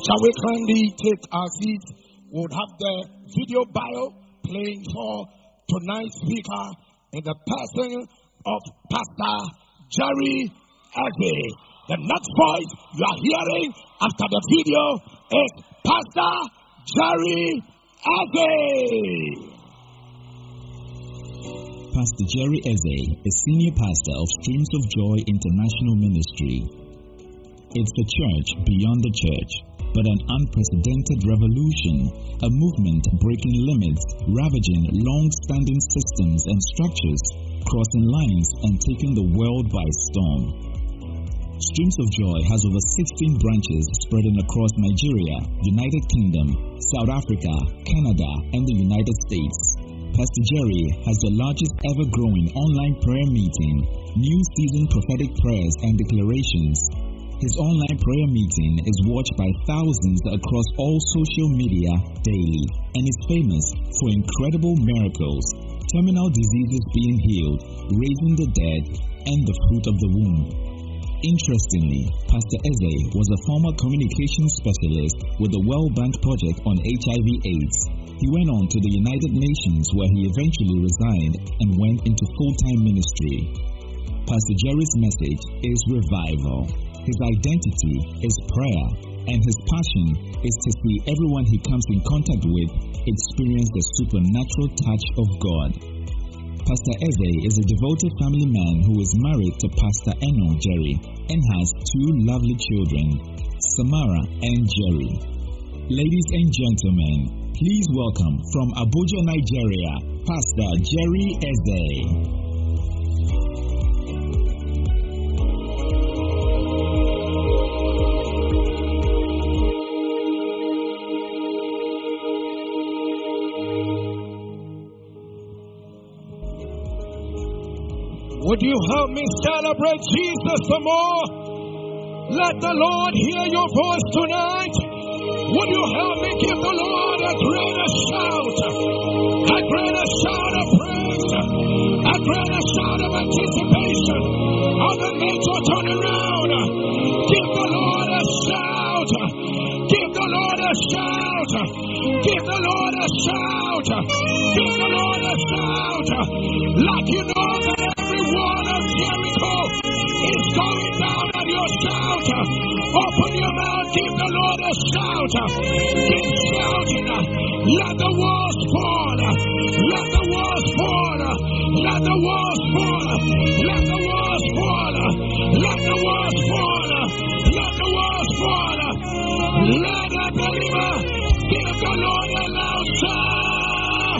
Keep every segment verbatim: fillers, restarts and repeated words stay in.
Shall we kindly take our seats? We would have the video bio playing for tonight's speaker in the person of Pastor Jerry Eze. The next voice you are hearing after the video is Pastor Jerry Eze. Pastor Jerry Eze is senior pastor of Streams of Joy International Ministry. It's a church beyond the church, but an unprecedented revolution, a movement breaking limits, ravaging long-standing systems and structures, crossing lines and taking the world by storm. Streams of Joy has over sixteen branches spreading across Nigeria, United Kingdom, South Africa, Canada, and the United States. Pastor Jerry has the largest ever growing online prayer meeting, new season prophetic prayers and declarations. His online prayer meeting is watched by thousands across all social media daily and is famous for incredible miracles, terminal diseases being healed, raising the dead, and the fruit of the womb. Interestingly, Pastor Eze was a former communications specialist with the World Bank Project on H I V AIDS. He went on to the United Nations, where he eventually resigned and went into full-time ministry. Pastor Jerry's message is revival. His identity is prayer, and his passion is to see everyone he comes in contact with experience the supernatural touch of God. Pastor Eze is a devoted family man who is married to Pastor Eno Jerry and has two lovely children, Samara and Jerry. Ladies and gentlemen, please welcome from Abuja, Nigeria, Pastor Jerry Eze. Would you help me celebrate Jesus some more? Let the Lord hear your voice tonight. Would you help me give the Lord a greater shout? A greater shout of praise. A greater shout of anticipation of the major turnaround. Give the Lord a shout. Give the Lord a shout. Give the Lord a shout. Give the Lord a shout. Like you know that every wall of Jericho is going down at your shout. Open your mouth, give the Lord a shout. Keep shouting. Let the walls fall. Let the walls fall. Let the walls fall. Let the walls fall. Let the walls fall. Let the walls fall. Let the believer give the Lord a loud shout.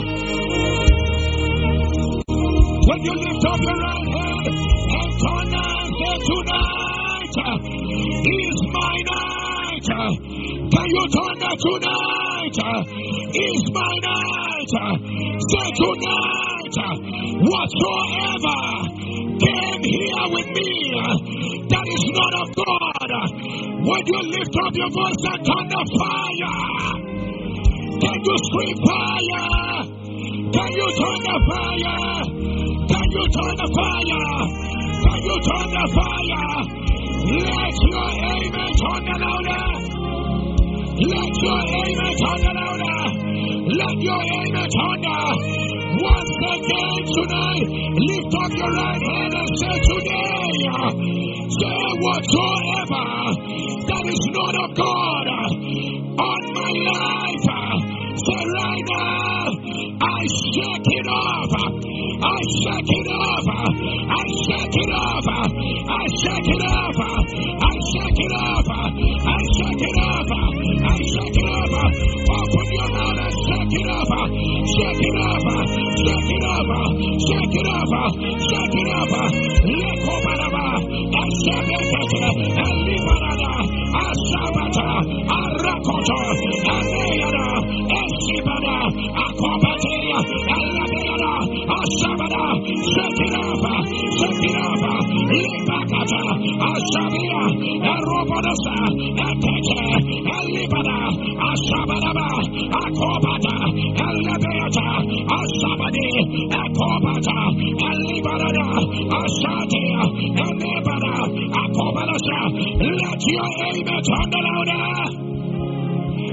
When you lift up your right hand and turn and say tonight is my night. Can you turn that tonight is my night? Say tonight, whatsoever came here with me that is not of God, when you lift up your voice and turn the fire, can you scream fire? Can you turn the fire? Can you turn the fire? Can you turn the fire? Let your amen turn the louder. Let your amen turn the louder. Let your amen turn the. Once again tonight, lift up your right hand and say today, say whatsoever that is not of God on my life. Say right now, I shake it off. I shake it off. I shake it off. I shake it off. I shake it off. I shake it off. I shake it off. Open your mouth and shake it off. Shake it off. Shake it off. Shake it off. Shake it off. Let go banana. I shake it off. And leave banana. I sabata. I rakota. And leana. And shibana. I combatia. And labiana. I sabada. Shake it off. Shake it off. Leave bakata. I sabia. And robodosa. And take it. And libana. I sabadaba. I combat. And labiata. I sabadi. And combat. And libana. I sadia. And libana. I combat. Let your amen turn the louder.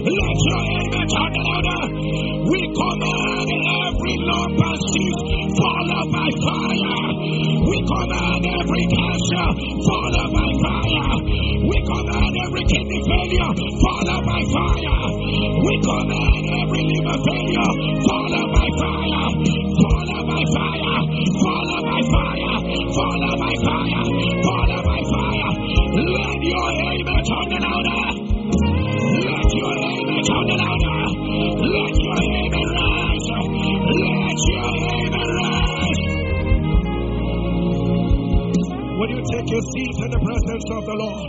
Let your amen turn louder. We command every lump and seed fall up by fire. We command every cancer fall up by fire. We command every kidney failure fall up by fire. We command every liver failure fall up by fire. Fall up by fire. Fall up by fire. Fall up by fire. Fall up by fire. Let your amen turn louder. Let your amen turn louder. Let your amen rise. Let your amen rise. Will you take your seat in the presence of the Lord?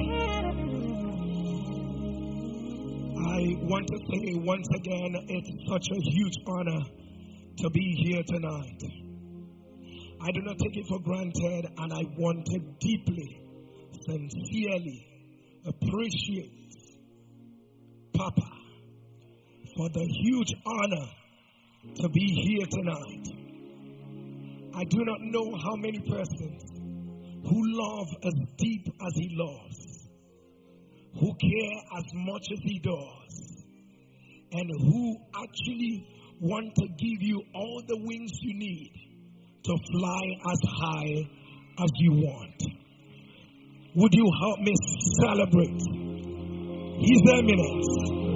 I want to say once again, it's such a huge honor to be here tonight. I do not take it for granted, and I want to deeply, sincerely appreciate Papa for the huge honor to be here tonight. I do not know how many persons who love as deep as he loves, who care as much as he does, and who actually want to give you all the wings you need to fly as high as you want. Would you help me celebrate His Eminence,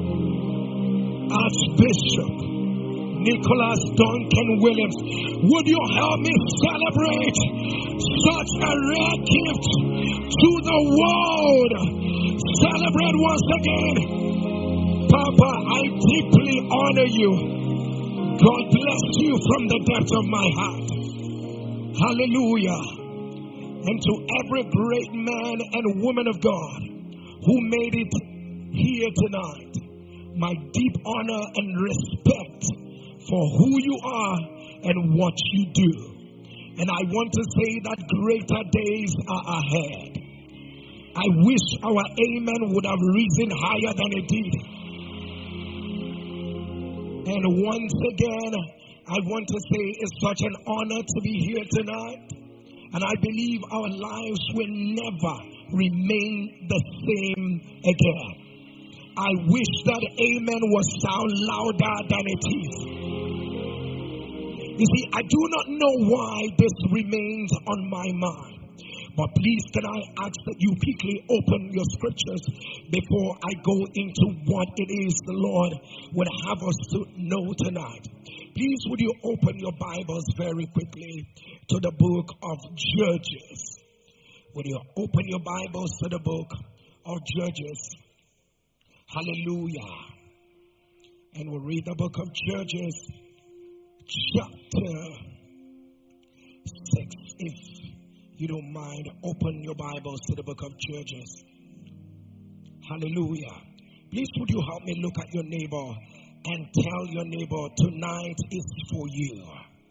Archbishop Nicholas Duncan Williams? Would you help me celebrate such a rare gift to the world? Celebrate once again. Papa, I deeply honor you. God bless you from the depth of my heart. Hallelujah. And to every great man and woman of God who made it here tonight, my deep honor and respect for who you are and what you do. And I want to say that greater days are ahead. I wish our amen would have risen higher than it did. And once again, I want to say it's such an honor to be here tonight. And I believe our lives will never remain the same again. I wish that amen was sound louder than it is. You see, I do not know why this remains on my mind. But please, can I ask that you quickly open your scriptures before I go into what it is the Lord would have us to know tonight. Please, would you open your Bibles very quickly to the book of Judges. Would you open your Bibles to the book of Judges? Hallelujah. And we'll read the book of Judges, chapter six. If you don't mind, open your Bibles to the book of Judges. Hallelujah. Please, would you help me look at your neighbor and tell your neighbor, tonight is for you.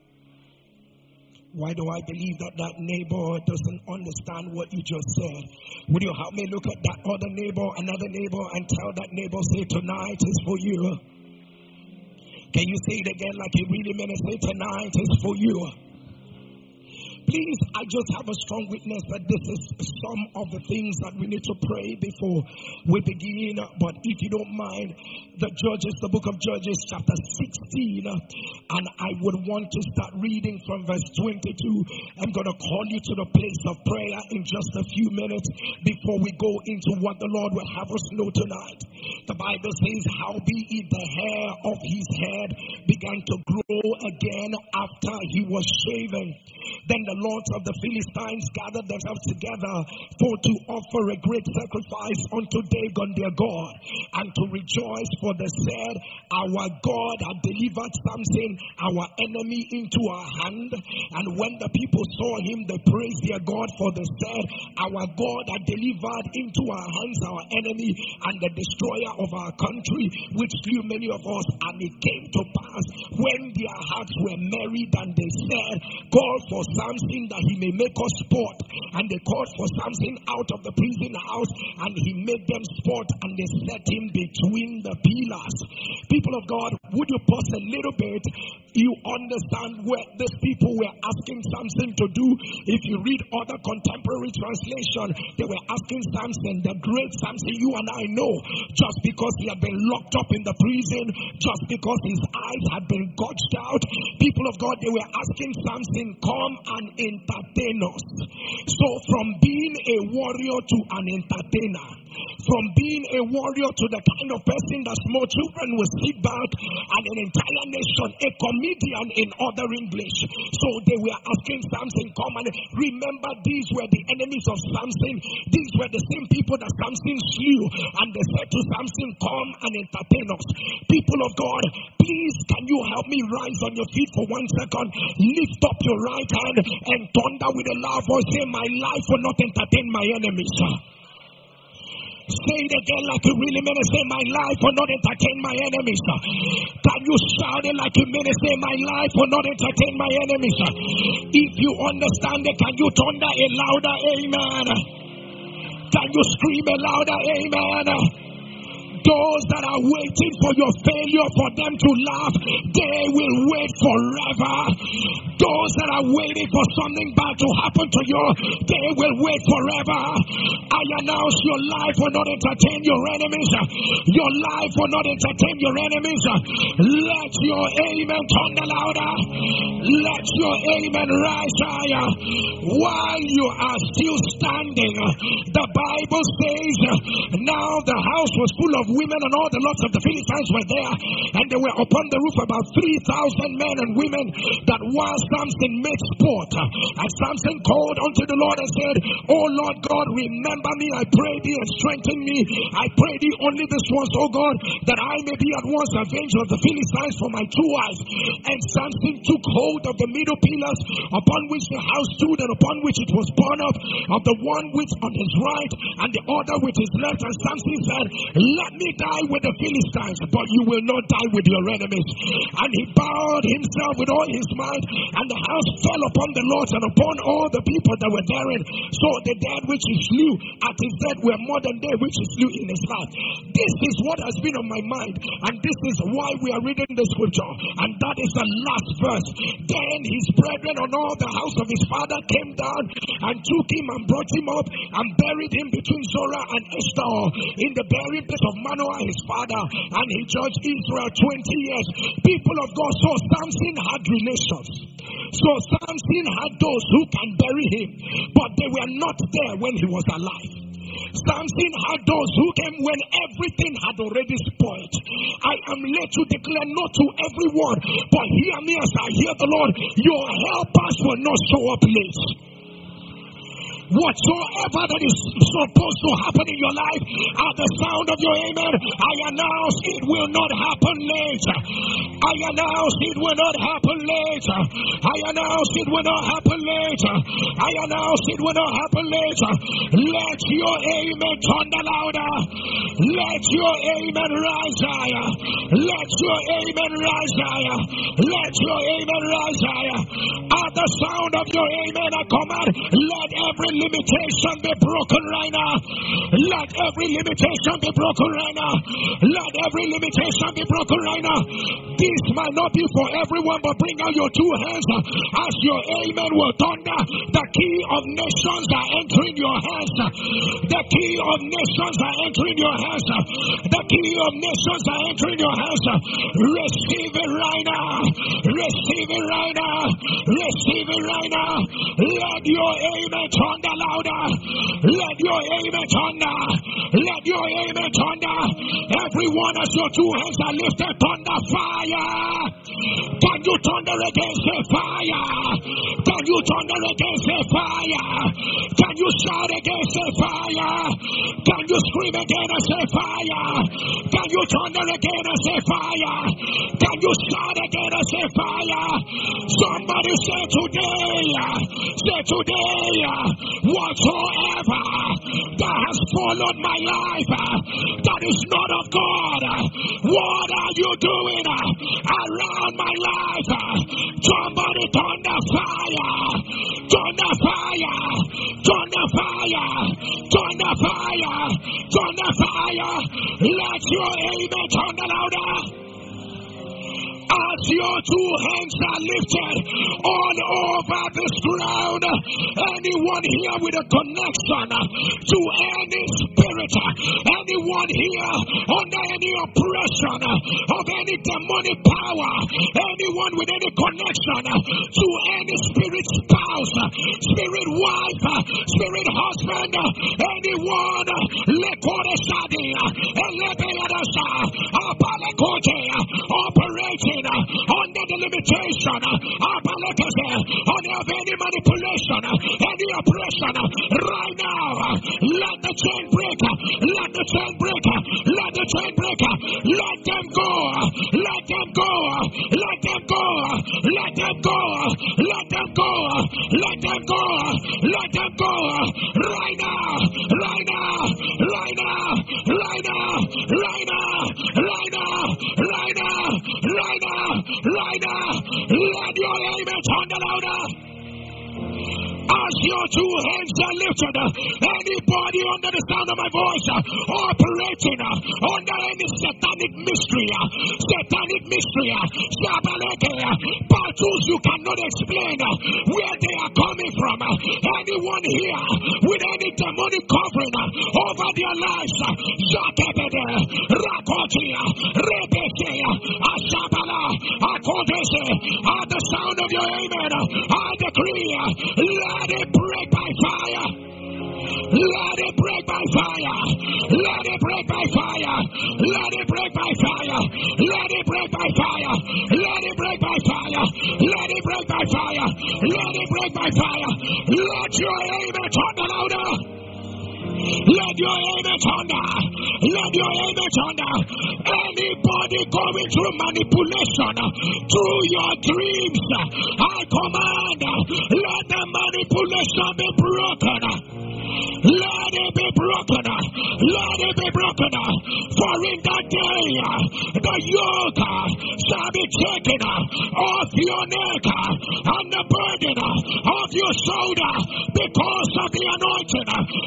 Why do I believe that that neighbor doesn't understand what you just said? Would you help me look at that other neighbor, another neighbor, and tell that neighbor, say, tonight is for you. Can you say it again like you really meant it? Say, tonight is for you. Please, I just have a strong witness that this is some of the things that we need to pray before we begin. But if you don't mind, the Judges, the book of Judges, chapter sixteen, and I would want to start reading from verse twenty-two. I'm going to call you to the place of prayer in just a few minutes before we go into what the Lord will have us know tonight. The Bible says, howbeit the hair of his head began to grow again after he was shaven. Then the lords of the Philistines gathered themselves together for to offer a great sacrifice unto Dagon their God, and to rejoice, for they said, our God had delivered Samson, our enemy, into our hand. And when the people saw him, they praised their God, for they said, our God had delivered into our hands our enemy and the destroyer of our country, which slew many of us. And it came to pass, when their hearts were merry, and they said, call for Samson that he may make us sport. And they called for Samson out of the prison house, and he made them sport, and they set him between the pillars. People of God, would you pause a little bit You understand what these people were asking Samson to do. If you read other contemporary translation, they were asking Samson, the great Samson you and I know, just because he had been locked up in the prison, just because his eyes had been gouged out. People of God, they were asking Samson, come and entertain us. So from being a warrior to an entertainer, from being a warrior to the kind of person that small children will sit back, and an entire nation, a comedian in other English. So they were asking Samson, come and remember, these were the enemies of Samson. These were the same people that Samson slew. And they said to Samson, come and entertain us. People of God, please can you help me rise on your feet for one second? Lift up your right hand and thunder with a loud voice, say, my life will not entertain my enemies. Say it again like you really mean it. Say, my life will not entertain my enemies. Can you shout it like you mean it? Say, my life will not entertain my enemies. If you understand it, can you thunder a louder amen? Can you scream a louder amen? Those that are waiting for your failure for them to laugh, they will wait forever. Those that are waiting for something bad to happen to you, they will wait forever. I announce your life will not entertain your enemies. Your life will not entertain your enemies. Let your amen thunder louder. Let your amen rise higher. While you are still standing, the Bible says, now the house was full of women, and all the lords of the Philistines were there, and they were upon the roof, about three thousand men and women, that while Samson made sport. And Samson called unto the Lord and said, O Lord God, remember me, I pray thee, and strengthen me. I pray thee only this once, O God, that I may be at once avenged of the Philistines for my two eyes. And Samson took hold of the middle pillars upon which the house stood, and upon which it was borne up, of the one which on his right, and the other with his left. And Samson said, let me die with the Philistines, but you will not die with your enemies. And he bowed himself with all his might, and the house fell upon the lords and upon all the people that were therein. So the dead which he slew at his death were more than they which he slew in his life. This is what has been on my mind, and this is why we are reading the scripture, and that is the last verse. Then his brethren and all the house of his father came down and took him and brought him up and buried him between Zorah and Eshtaol in the burying place of Manoah his father, and he judged Israel twenty years. People of God, so Samson had relations. So Samson had those who can bury him, but they were not there when he was alive. Samson had those who came when everything had already spoiled. I am led to declare not to everyone, but hear me as I hear the Lord. Your helpers will not show up late. Whatsoever that is supposed to happen in your life, at the sound of your amen, I announce it will not happen later. I announce it will not happen later. I announce it will not happen later. I announce it will not happen later. Let your amen thunder louder. Let your amen rise higher. Let your amen rise higher. Let your amen rise higher. At the sound of your amen, I command, let every limitation be broken right now. Let every limitation be broken right now. Let every limitation be broken right now. This might not be for everyone, but bring out your two hands as your amen will thunder. The key of nations are entering your hands. The key of nations are entering your hands. The key of nations are entering your hands. Receive it right now. Receive it right now. Receive it right now. Let your amen thunder louder. Let your amen thunder. Let your amen thunder. Everyone as your two hands are lifted, thunder fire. Can you thunder against the fire? Can you thunder against the fire? Can you shout against the fire? Can you scream again and say fire? Can you thunder again and say fire? Can you shout again and say fire? Somebody say today, say today, whatsoever that has followed my life that is not of God, what are you doing around my life? Somebody thunder fire, thunder fire, thunder fire, thunder fire, thunder fire. Let your amen thunder louder. As your two hands are lifted all over this ground, anyone here with a connection to any spirit, anyone here under any oppression of any demonic power, anyone with any connection to any spirit spouse, spirit wife, spirit husband, anyone operating under the limitation on any manipulation, any oppression, right now, let the chain break, let the chain break, let the chain break, let them go, let them go, let them go, let them go, let them go, let them go, let them go, right now, right now, right now, right now, right now, right now, right now, right now, right now, let your amen sound louder. As your two hands are lifted, anybody under the sound of my voice operating under any satanic mystery, satanic mystery, battles you cannot explain where they are coming from. Anyone here with any demonic covering over their lives, at the sound of your amen, I decree, let it break by fire. Let it break by fire. Let it break by fire. Let it break by fire. Let it break by fire. Let it break by fire. Let it break by fire. Let it break by fire. Let your amen thunder louder. Let your amen thunder. Let your amen thunder. Anybody going through manipulation through your dreams, I command, let the manipulation be broken. Let it be broken. Let it be broken. For in that day, the yoke shall be taken off your neck and the burden off your shoulder because of the anointing.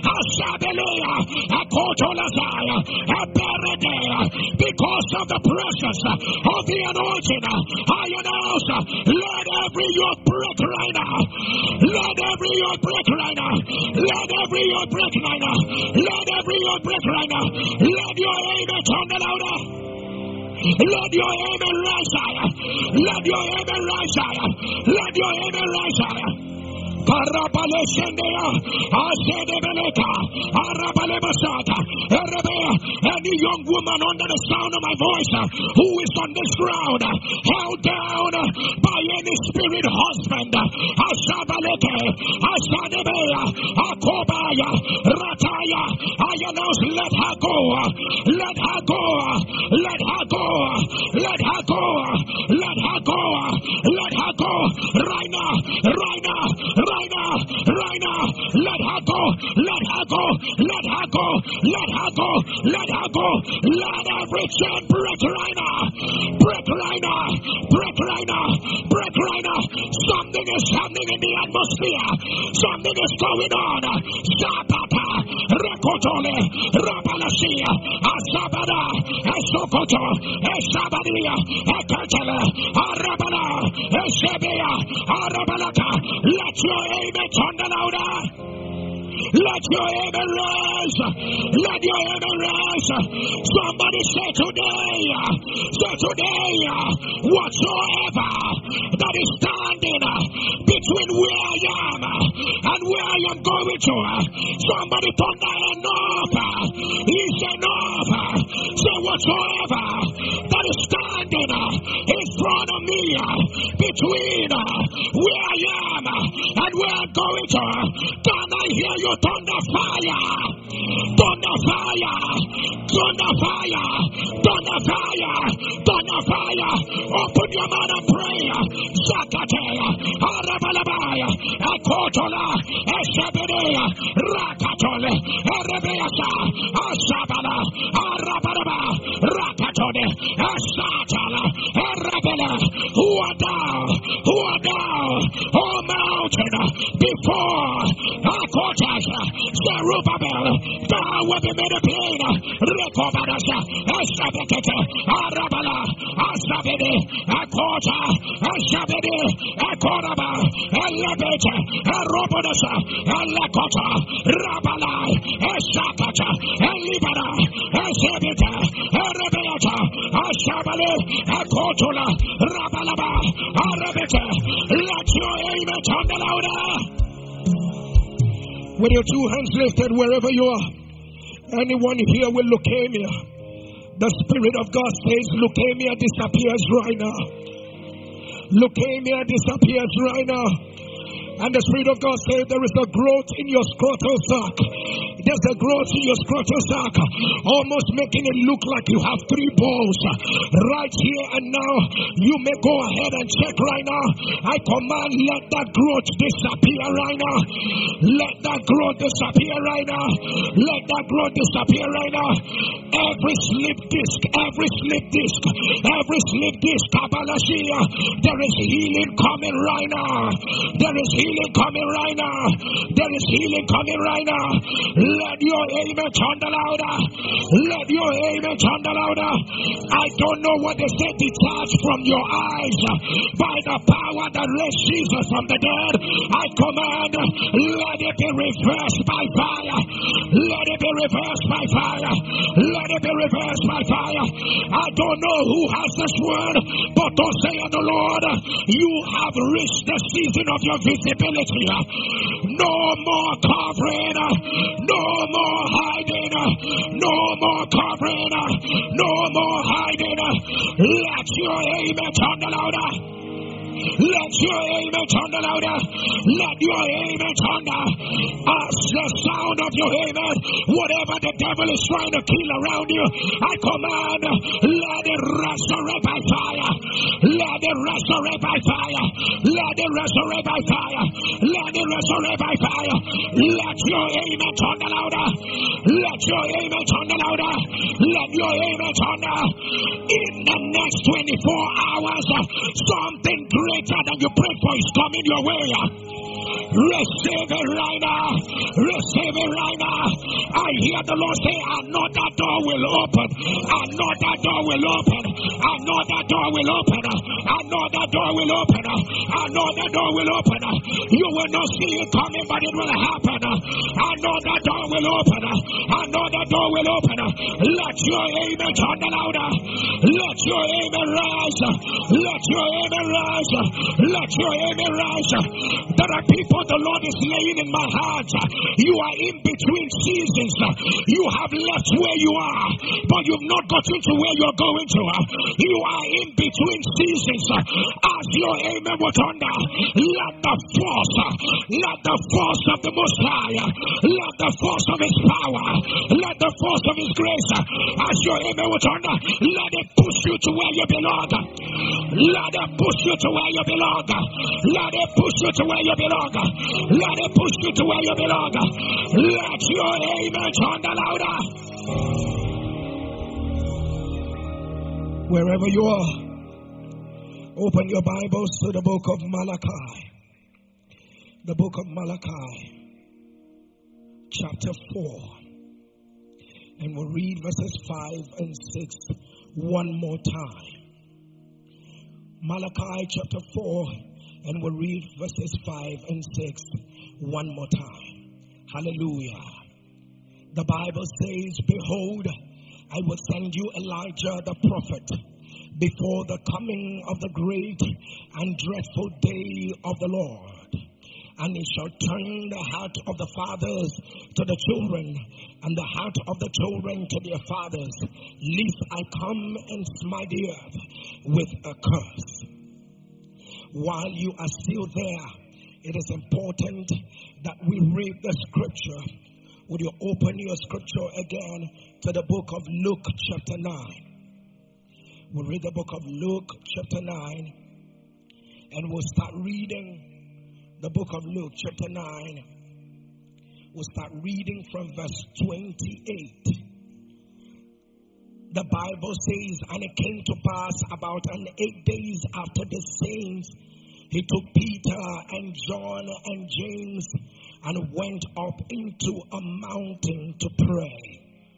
Because of the presence of the anointing, I announce, let every yoke break right now. Let every yoke break right now. Let every yoke break right now. Let every yoke break right now. Let your amen turn louder. Let your amen rise higher. Let your amen rise higher. Let your amen rise higher. Any young woman under the sound of my voice who is on this ground held down by any spirit husband, I announce, let her go, let her go, let her go, let her go, let her go, let her go, right now, right now, right now, right now, let her go, let her go, let her go, let her go, let her go, let every chain break right now, break right now, break right now, break right now. Something is happening in the atmosphere, something is going on. Zapata, Rekotole, Rabalasia, Asabada, Esokoto, Esabadia, Ekatele, Arabala, Esebea, Arabalaka. Let your amen thunder louder. Let your amen rise. Let your amen rise. Somebody say today, say today, whatsoever that is standing between where I am and where I am going to, somebody thunder enough. Is enough. Say whatsoever that is standing in front of me between where I am and where I'm going to, can I hear you thunder fire? Thunder fire! Thunder fire! Thunder fire! Thunder fire! Open your mouth and pray. Zakatea, Arabalabaya, Akotola, Eshabedea, Rakatole, Erebeasa, Asabala, Arabalaba, Rakatole, Asatala, Erabela. Who are thou? Who are thou? Oh mountain, before Akotas, Zerubbabel, thou will be made a plain. Rekobadasa, Ashabekete, Arabala, Asabede, Akota, Ashabede, Akoraba, Elabete, Arobodasa, Alakota, Rabala, Ashakata, Elibara, Ashabeta, Arabeata, Ashabale, Akotola, Rabalaba, Arabete. Let your amen turn the louder. With your two hands lifted wherever you are. Anyone here with leukemia, the Spirit of God says leukemia disappears right now. Leukemia disappears right now. And the Spirit of God says there is a growth in your scrotal sac. There's a growth in your scrotal sac, almost making it look like you have three balls. Right here and now, you may go ahead and check right now. I command, let that growth disappear right now. Let that growth disappear right now. Let that growth disappear right now. Every slip disc, every slip disc, every slip disc, Kabalashia, there is healing coming right now. There is healing coming right now. There is healing coming right now. Let your amen turn the louder. Let your amen turn the louder. I don't know what they say, detached from your eyes by the power that raised Jesus from the dead. I command, let it be reversed by fire. Let it be reversed by fire. Let it be reversed by fire. I don't know who has this word, but don't say to the Lord, you have reached the season of your visibility. No more covering. No more hiding. No more covering. No more hiding. Let your amen turn the louder. Let your amen turn the louder. Let your amen turn the as the sound of your amen. Whatever the devil is trying to kill around you, I command, let it resurrect by fire. Let it resurrect by fire. Let it resurrect by fire. Let it resurrect by fire. Let your amen turn the louder. Let your amen turn the louder. Let your amen turn the in the next twenty-four hours. Something greater than you prayed for is coming your way. Receive it right now. Receive it right now. I hear the Lord say, another door will open. Another door will open. Another door will open. Another door will open. Another door will open. You will not see it coming, but it will happen. Another door will open. Another door will open. Let your amen turn the louder. Let your amen rise. Let your amen rise. Let your amen rise. There are people the Lord is laying in my heart. You are in between seasons. You have left where you are, but you've not gotten to where you're going to. You are in between seasons. As your amen was under, let the force, let the force of the Most High, let the force of His power, let the force of His grace, as your amen was under, let it push you to where you belong. Let it push you to where you belong. Let it push you to where you belong. Let it push you to where you belong. Let your amen turn the louder. Wherever you are, open your Bibles to the book of Malachi. The book of Malachi, chapter four. And we'll read verses five and six one more time. Malachi chapter four. And we'll read verses five and six one more time. Hallelujah. The Bible says, behold, I will send you Elijah the prophet before the coming of the great and dreadful day of the Lord. And he shall turn the heart of the fathers to the children, and the heart of the children to their fathers, lest I come and smite the earth with a curse. While you are still there, it is important that we read the scripture. Would you open your scripture again to the book of Luke chapter nine? We'll read the book of Luke chapter nine, and we'll start reading the book of Luke chapter nine. We'll start reading from verse twenty-eight. The Bible says, and it came to pass about an eight days after the sayings, he took Peter and John and James and went up into a mountain to pray.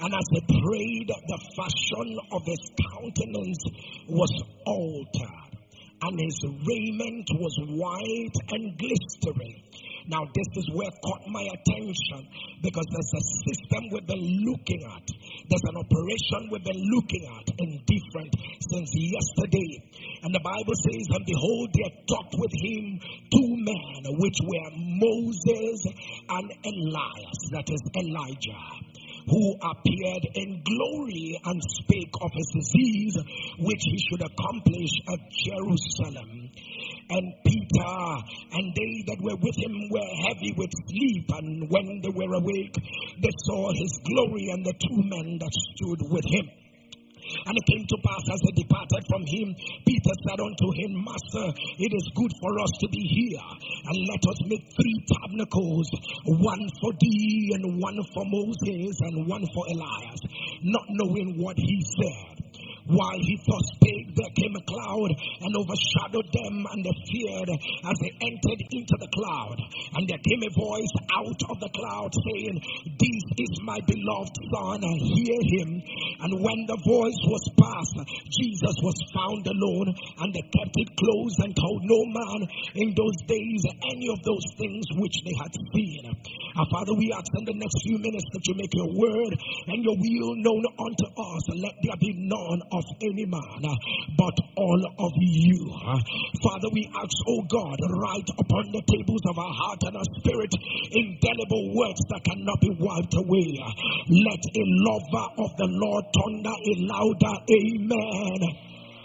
And as they prayed, the fashion of his countenance was altered, and his raiment was white and glistering. Now this is where it caught my attention, because there's a system we've been looking at. There's an operation we've been looking at in different since yesterday. And the Bible says, and behold, there talked with him two men, which were Moses and Elias, that is Elijah, who appeared in glory and spake of his disease, which he should accomplish at Jerusalem. And Peter and they that were with him were heavy with sleep, and when they were awake, they saw his glory and the two men that stood with him. And it came to pass, as they departed from him, Peter said unto him, Master, it is good for us to be here, and let us make three tabernacles, one for thee, and one for Moses, and one for Elias, not knowing what he said. While he thus spake, there came a cloud and overshadowed them, and they feared as they entered into the cloud. And there came a voice out of the cloud saying, This is my beloved Son, hear him. And when the voice was past, Jesus was found alone, and they kept it closed and told no man in those days any of those things which they had seen. Our Father, we ask in the next few minutes that you make your word and your will known unto us. Let there be none of any man, but all of you. Father, we ask, oh God, write upon the tables of our heart and our spirit indelible words that cannot be wiped away. Let a lover of the Lord thunder a louder amen.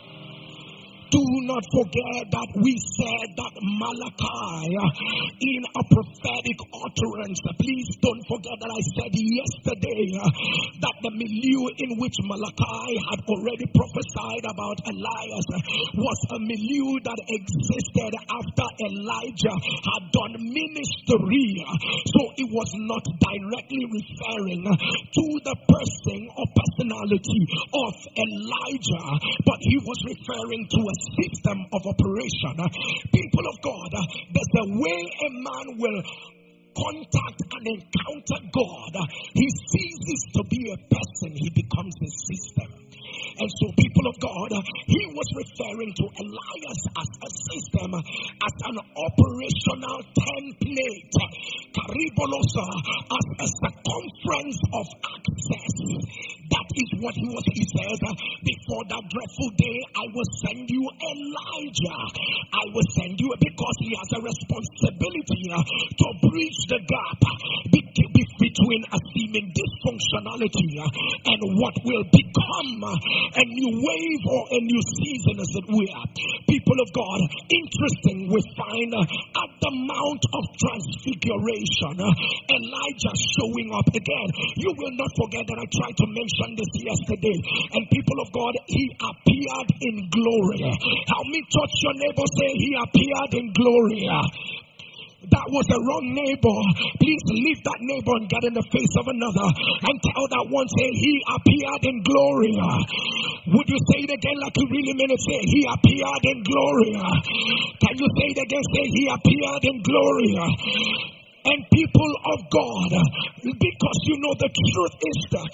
Do not forget that we said that Malachi in a prophetic utterance. Please don't forget that I said yesterday that the milieu in which Malachi had already prophesied about Elias was a milieu that existed after Elijah had done ministry. So it was not directly referring to the person or personality of Elijah, but he was referring to a system of operation. People of God, there's a way a man will contact and encounter God. He ceases to be a person, he becomes a system. And so, people of God, he was referring to Elias as a system, as an operational template, Karibolosa, as a circumference of access. That is what he was. He says, before that dreadful day, I will send you Elijah. I will send you, because he has a responsibility to bridge the gap between a seeming dysfunctionality and what will become a new wave or a new season, as it were. People of God, interesting, we find at the Mount of Transfiguration, Elijah showing up again. You will not forget that I tried to mention this yesterday. And people of God, he appeared in glory. How many touch your neighbor, say he appeared in glory? That was the wrong neighbor. Please leave that neighbor and get in the face of another and tell that one, say he appeared in glory. Would you say it again like you really mean it? Say he appeared in glory. Can you say it again? Say he appeared in glory. And people of God, because you know the truth is that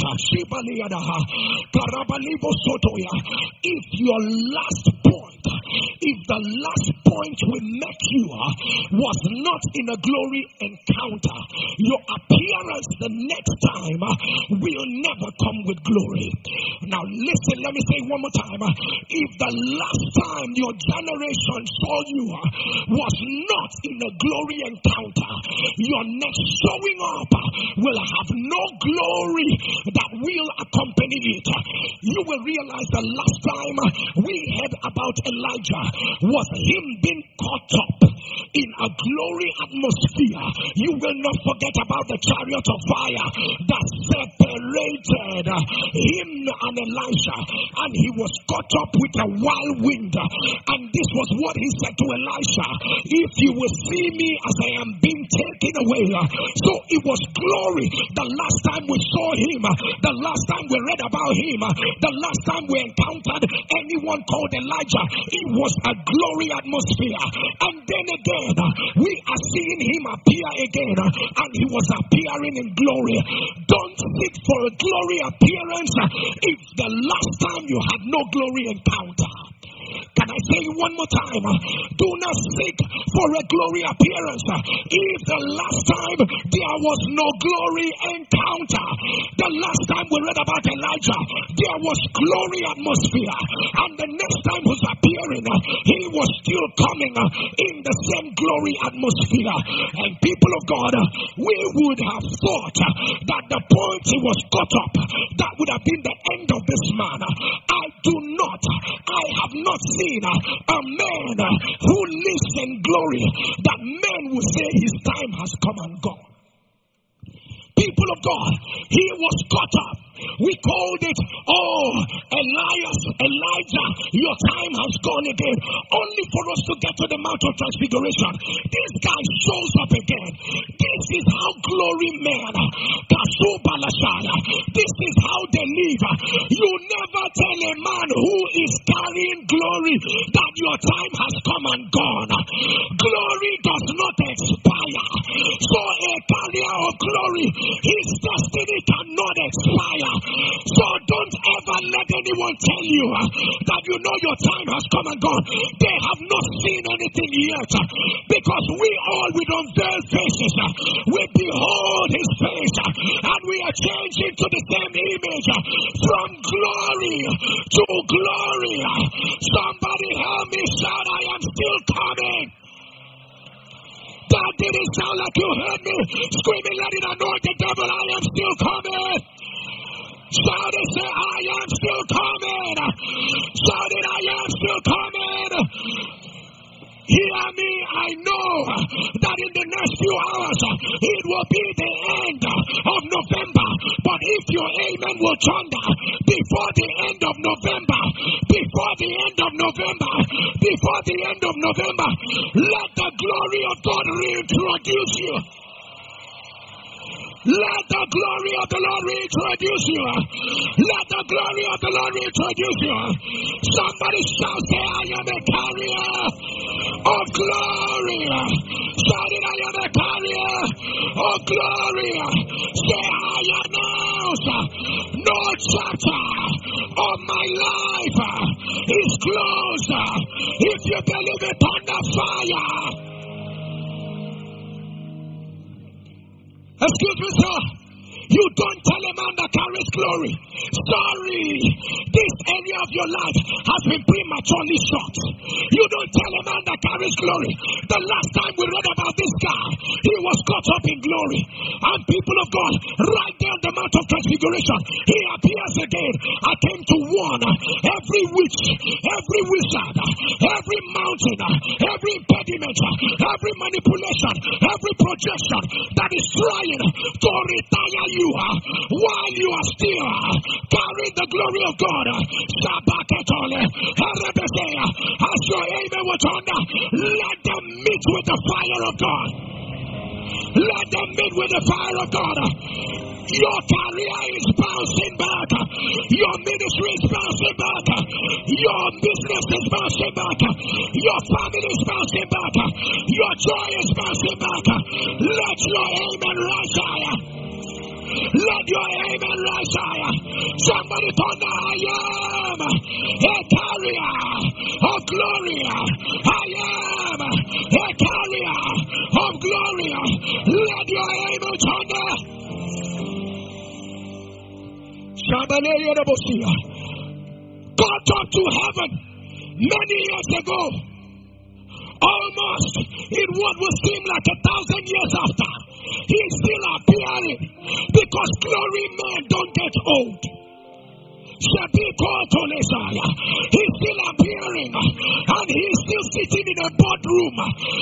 if your last point, if the last point we met you was not in a glory encounter, your appearance the next time will never come with glory. Now listen, let me say it one more time. If the last time your generation saw you was not in a glory encounter, your next showing up will have no glory that will accompany it. You will realize the last time we heard about Elijah was him being caught up in a glory atmosphere. You will not forget about the chariot of fire that separated him and Elijah, and he was caught up with a wild wind. And this was what he said to Elisha: if you will see me as I am being taken away. So it was glory the last time we saw him, the last time we read about him, the last time we encountered anyone called Elijah. It was a glory atmosphere. And then again, again. We are seeing him appear again, and he was appearing in glory. Don't seek for a glory appearance if the last time you had no glory encounter. Can I say it one more time? Do not seek for a glory appearance if the last time there was no glory encounter. The last time we read about Elijah, there was glory atmosphere, and the next time he was appearing, he was still coming in the same glory atmosphere. And people of God, we would have thought that the point he was caught up, that would have been the end of this man. I do not, I have not seen a man who lives in glory that men will say his time has come and gone. People of God, he was caught up. We called it, oh, Elias, Elijah, your time has gone again. Only for us to get to the Mount of Transfiguration. This guy shows up again. This is how glory men, this is how they live. You never tell a man who is carrying glory that your time has come and gone. Glory does not expire. So a carrier of glory, his destiny cannot expire. So don't ever let anyone tell you uh, that you know your time has come and gone. They have not seen anything yet. Uh, because we all with unveiled faces, uh, we behold his face, uh, and we are changing to the same image uh, from glory to glory. Uh, somebody help me shout, I am still coming. That didn't sound like you heard me screaming, let it annoy the devil, I am still coming. Shout it, say, I am still coming. Shout it, I am still coming. Hear me, I know that in the next few hours it will be the end of November. But if your amen will thunder before the end of November, before the end of November, before the end of November, let the glory of God reintroduce you. Let the glory of the Lord reintroduce you. Let the glory of the Lord reintroduce you. Somebody shout, say, I am a carrier of glory. Shout it, I am a carrier of glory. Say, I announce no chapter of my life is closed. If you believe it, under fire. Excuse me, sir. You don't tell a man that carries glory, sorry, this area of your life has been prematurely shot. You don't tell a man that carries glory. The last time we read about this guy, he was caught up in glory. And people of God, right there on the Mount of Transfiguration, he appears again. I came to warn every witch, every wizard, every mountain, every impediment, every manipulation, every projection that is trying to retire you while you are still carrying the glory of God. As your amen was under, let them meet with the fire of God. Let them meet with the fire of God. Your career is bouncing back. Your ministry is bouncing back. Your business is bouncing back. Your family is bouncing back. Your joy is bouncing back. Let your amen rise higher. Let your amen rise higher. Somebody thunder, I am a carrier of glory. I am a carrier of glory. Let your amen thunder. God talked to heaven many years ago. Almost in what would seem like a thousand years after, he's still appearing because glory men don't get old. He's still appearing and he's still sitting in a boardroom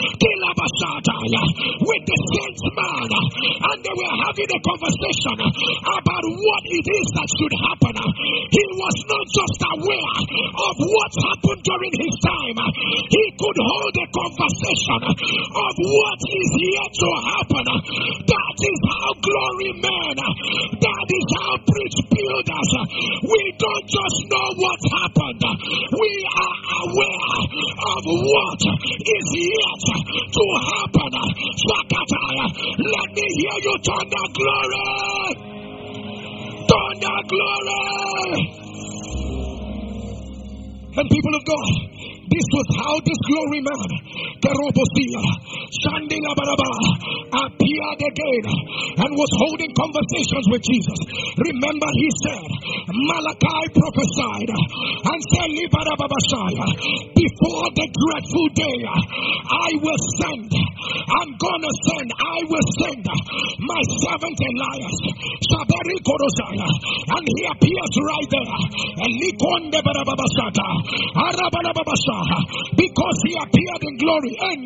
with the saints man, and they were having a conversation about what it is that should happen. He was not just aware of what happened during his time. He could hold a conversation of what is yet to happen. That is how glory men, that is how bridge builders, we don't just know what happened. We are aware of what is yet to happen. Let me hear you thunder glory. Thunder glory. And people of God, this was how this glory man, Kerobosia, Shandila Baraba, appeared again and was holding conversations with Jesus. Remember, he said, Malachi prophesied and said, Libarababashaya, before the dreadful day, I will send, I'm gonna send, I will send my servant Elias, Shabari Korosaya, and he appears right there, and Likonde Barababasata, Arabalababasha. Because he appeared in glory, and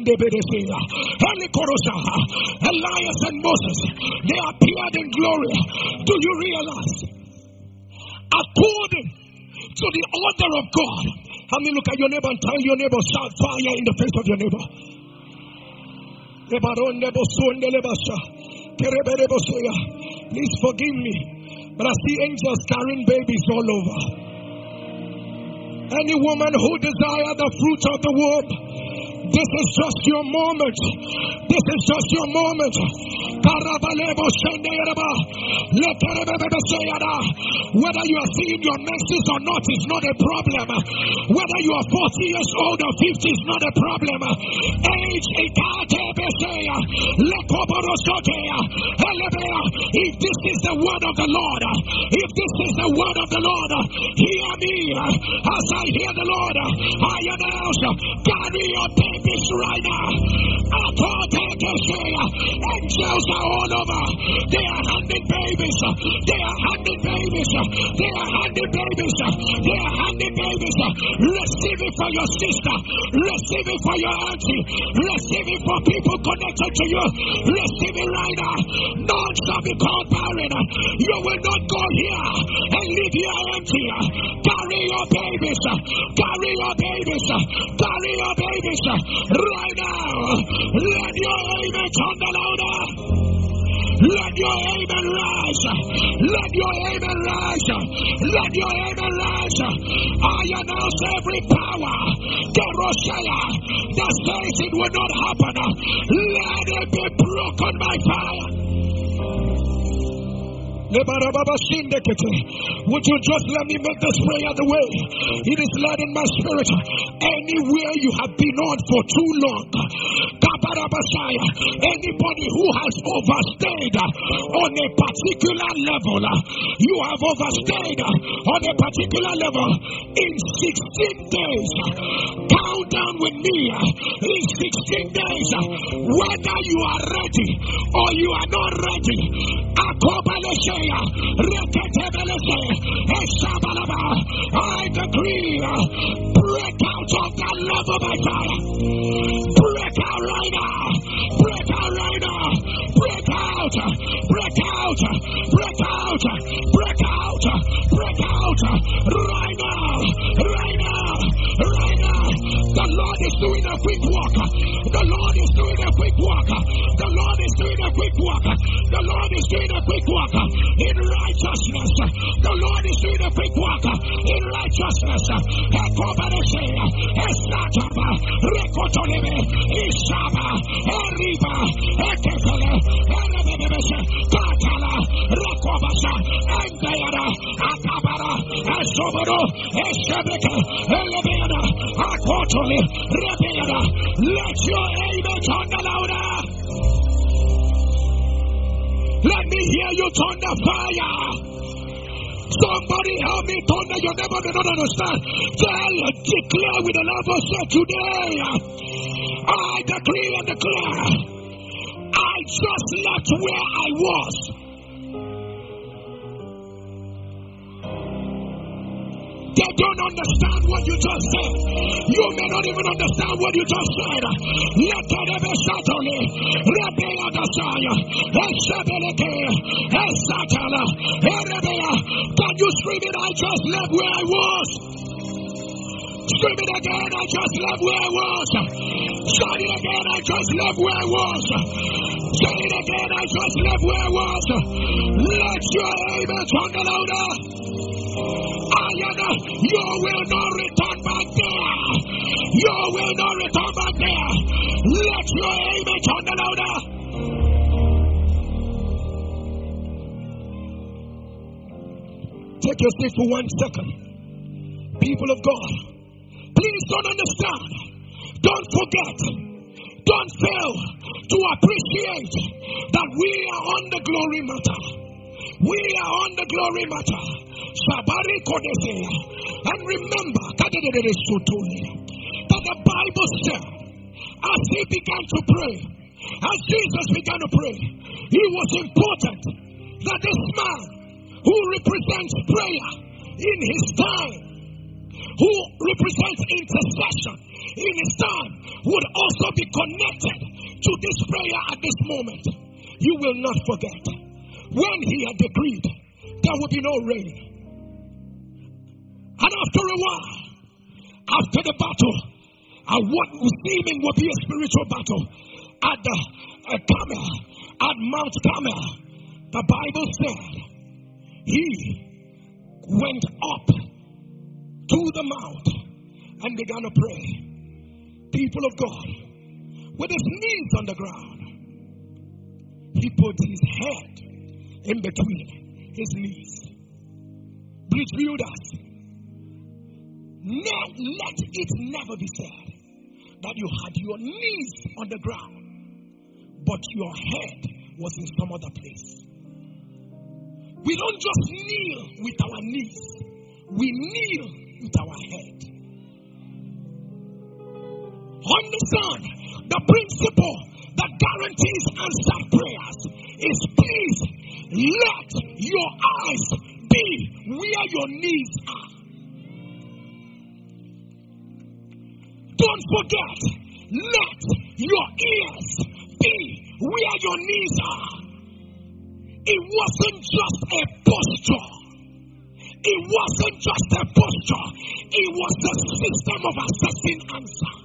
Elias and Moses, they appeared in glory. Do you realize? According to the order of God, how many look at your neighbor and tell your neighbor, shout fire in the face of your neighbor? Please forgive me, but I see angels carrying babies all over. Any woman who desires the fruit of the womb, this is just your moment. This is just your moment. Whether you are seeing your menses or not is not a problem. Whether you are forty years old or fifty is not a problem. Age, if this is the word of the Lord, if this is the word of the Lord, hear me as I hear the Lord. I announce, carry your babies right now. Angels are all over. They are handing babies. They are handing babies. They are handing babies. They are handing babies. Receive it for your sister. Receive it for your auntie. Receive it for people connected to you. Receive it right now. None shall be called barren. You will not go here and leave here empty. Carry your babies. Carry your babies. Carry your babies. Right now. Let your amen turn the louder. Let your amen rise. Let your amen rise. Let your amen rise. I announce every power, Keroshaya, that says it will not happen. Let it be broken by fire. Would you just let me make this prayer the way it is led in my spirit? Anywhere you have been on for too long, anybody who has overstayed on a particular level, you have overstayed on a particular level in sixteen days. Count down with me in sixteen days, whether you are ready or you are not ready. I decree, break out of that level by fire. Break out right now. Break out right now. Break out. Break out. Break out. Break out. Break out. Right now. Right now. Right now. The Lord is doing a quick walk. The Lord is doing a quick walk. The Lord is doing a quick walk. The Lord is doing a quick walk in righteousness. The Lord is doing a quick walk in righteousness. Ekobaresea, Esataba, Rekotolebe, Ishaba, Eriba, Ekekele, Erebebese, Katala, Rekobasa, Endayara, Akabara, Esoboro, Esebeke, Elebeda, Akotole, Rebeda. Let your amen turn the louder. Let me hear you turn the fire. Somebody help me thunder. You never may not understand. Tell, declare with the love of God today. I decree and declare. I just left where I was. They don't understand what you just said. You may not even understand what you just said. Let the Besatole, Rebea Dasaya, Esabeleke, Esatala, Erebea. Can Can you scream it? I just left where I was. Scream it again. I just left where I was. Shout it again. I just left where I was. Say it again. I just left where I was. Let your amen turn the louder. You will not return back there. You will not return back there. Let your amen turn the louder. Take your seat for one second. People of God, please don't understand. Don't forget. Don't fail to appreciate that we are on the glory matter. We are on the glory matter. And remember that the Bible said, as he began to pray, as Jesus began to pray, it was important that this man who represents prayer in his time, who represents intercession in his time, would also be connected to this prayer at this moment. You will not forget, when he had decreed there would be no rain, and after a while, after the battle, and what was seeming would be a spiritual battle at the uh, Carmel, at Mount Carmel, the Bible said he went up to the mount and began to pray. People of God, with his knees on the ground, he put his head in between his knees. Bridge builders, let it never be said that you had your knees on the ground, but your head was in some other place. We don't just kneel with our knees, we kneel with our head. Understand, the principle that guarantees answered prayers is, please let your eyes be where your knees are. Don't forget, let your ears be where your knees are. It wasn't just a posture. It wasn't just a posture. It was the system of assessing answer.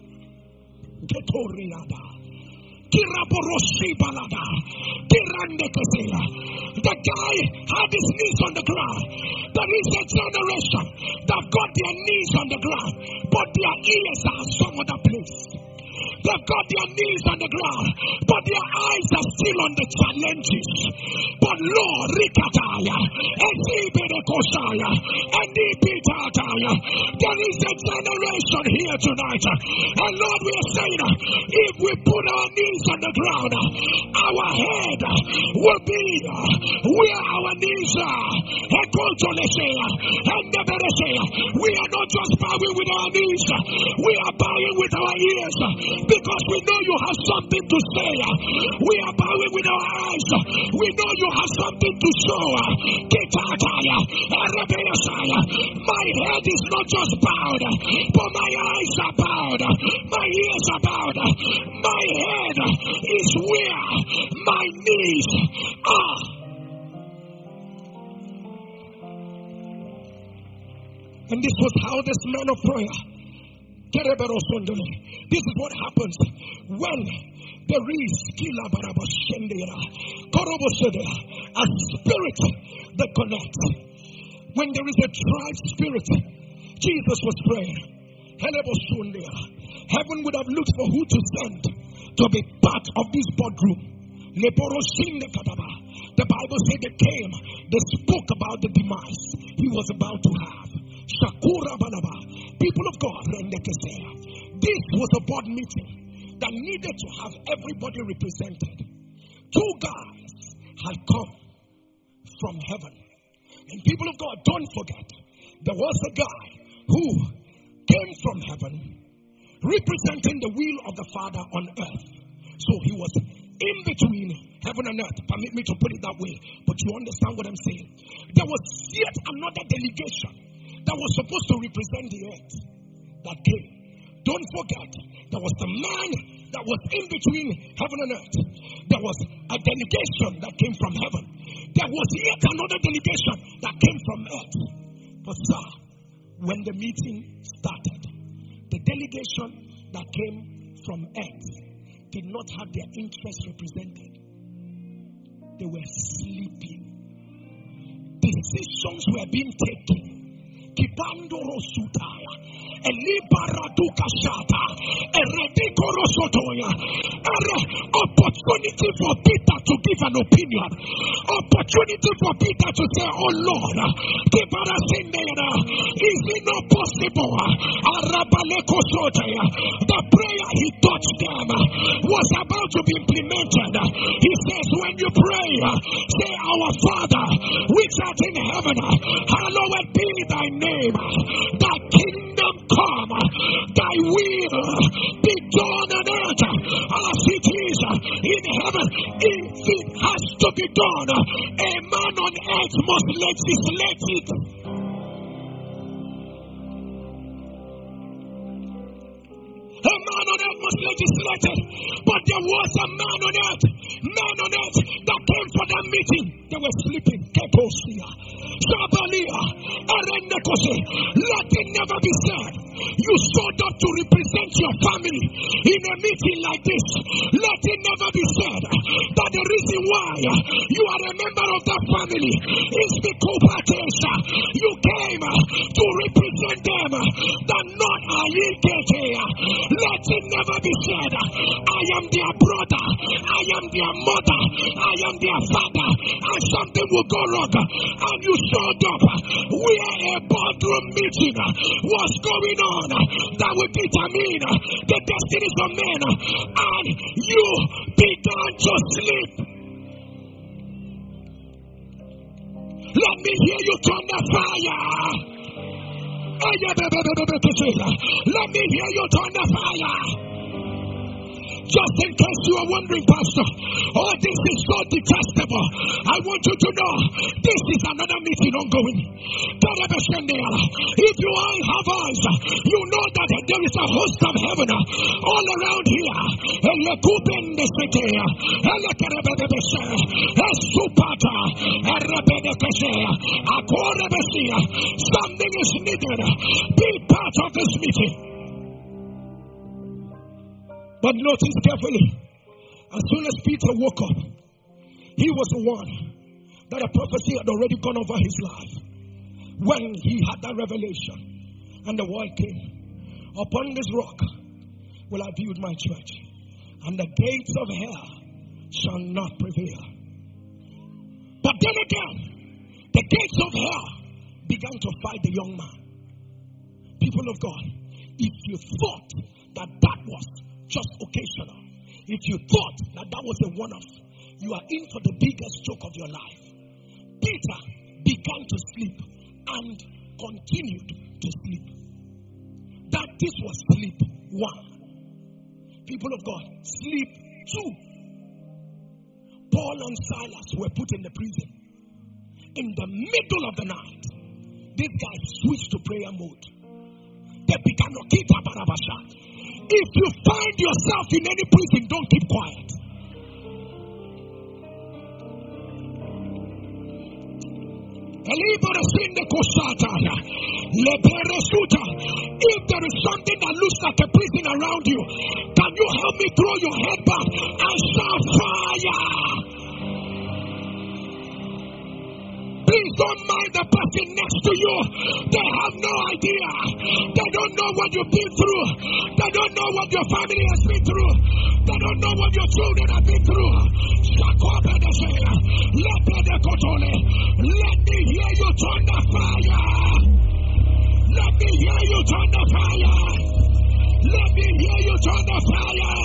The guy had his knees on the ground. There is a generation that got their knees on the ground, but their ears are some other place. They've got their knees on the ground, but their eyes are still on the challenges. But Lord, Rikataya, Ezibedekosaya, and Ipitataya, there is a generation here tonight. And Lord, we are saying, if we put our knees on the ground, our head will be where our knees are. We are not just bowing with our knees, we are bowing with our ears. Because we know you have something to say. We are bowing with our eyes. We know you have something to show. My head is not just bowed, but my eyes are bowed. My ears are bowed. My head is where my knees are. And this was how this man of prayer, this is what happens when there is a spirit that connects. When there is a tribe spirit, Jesus was praying. Heaven would have looked for who to send to be part of this boardroom. The Bible said they came, they spoke about the demise he was about to have. People of God, this was a board meeting that needed to have everybody represented. Two guys had come from heaven. And people of God, don't forget, there was a guy who came from heaven representing the will of the Father on earth. So he was in between heaven and earth. Permit me to put it that way, but you understand what I'm saying. There was yet another delegation that was supposed to represent the earth that came. Don't forget, there was the man that was in between heaven and earth. There was a delegation that came from heaven. There was yet another delegation that came from earth. But sir, when the meeting started, the delegation that came from earth did not have their interests represented. They were sleeping. Decisions were being taken. Kibandoro sutaya, elibaraduka shata, eredikoro sotoya. Opportunity for Peter to give an opinion. Opportunity for Peter to say, "Oh Lord, is it not possible?" The prayer he taught them was about to be implemented. He says, "When you pray, say, Our Father, which art in heaven, hallowed be thy name. Thy kingdom come, thy will be done on earth as it is in heaven." If it has to be done, a man on earth must legislate it. A man on earth must legislate it. But there was a man on earth, man on earth that came for that meeting. They were sleeping. Keposia, Shabalia, Arendekose. Let it never be said you showed up to represent your family in a meeting like this. Let it never be said that the reason why you are a member of that family is because you came to represent them. That not Ayikete. Let it never be said, I am their brother, I am their mother, I am their father, and something will go wrong. And you showed up where a boardroom meeting was going on that would determine the destinies of men, and you began to sleep. Let me hear you turn the fire. Let me hear you turn the fire. Just in case you are wondering, Pastor, oh, this is so detestable. I want you to know this is another meeting ongoing. If you all have eyes, you know that there is a host of heaven all around here. Something is needed. Be part of this meeting. But notice carefully, as soon as Peter woke up, he was the one that a prophecy had already gone over his life. When he had that revelation, and the word came, upon this rock will I build my church, and the gates of hell shall not prevail. But then again, the gates of hell began to fight the young man. People of God, if you thought that that was just occasional, if you thought that that was a one-off, you are in for the biggest joke of your life. Peter began to sleep and continued to sleep. That this was sleep one. People of God, sleep two. Paul and Silas were put in the prison. In the middle of the night, these guys switched to prayer mode. They began to keep up. If you find yourself in any prison, don't keep quiet. If there is something that looks like a prison around you, can you help me throw your head back and shout fire? Please don't mind the person next to you. They have no idea. They don't know what you've been through. They don't know what your family has been through. They don't know what your children have been through. Let me hear you turn the fire. Let me hear you turn the fire. Let me hear you turn the fire.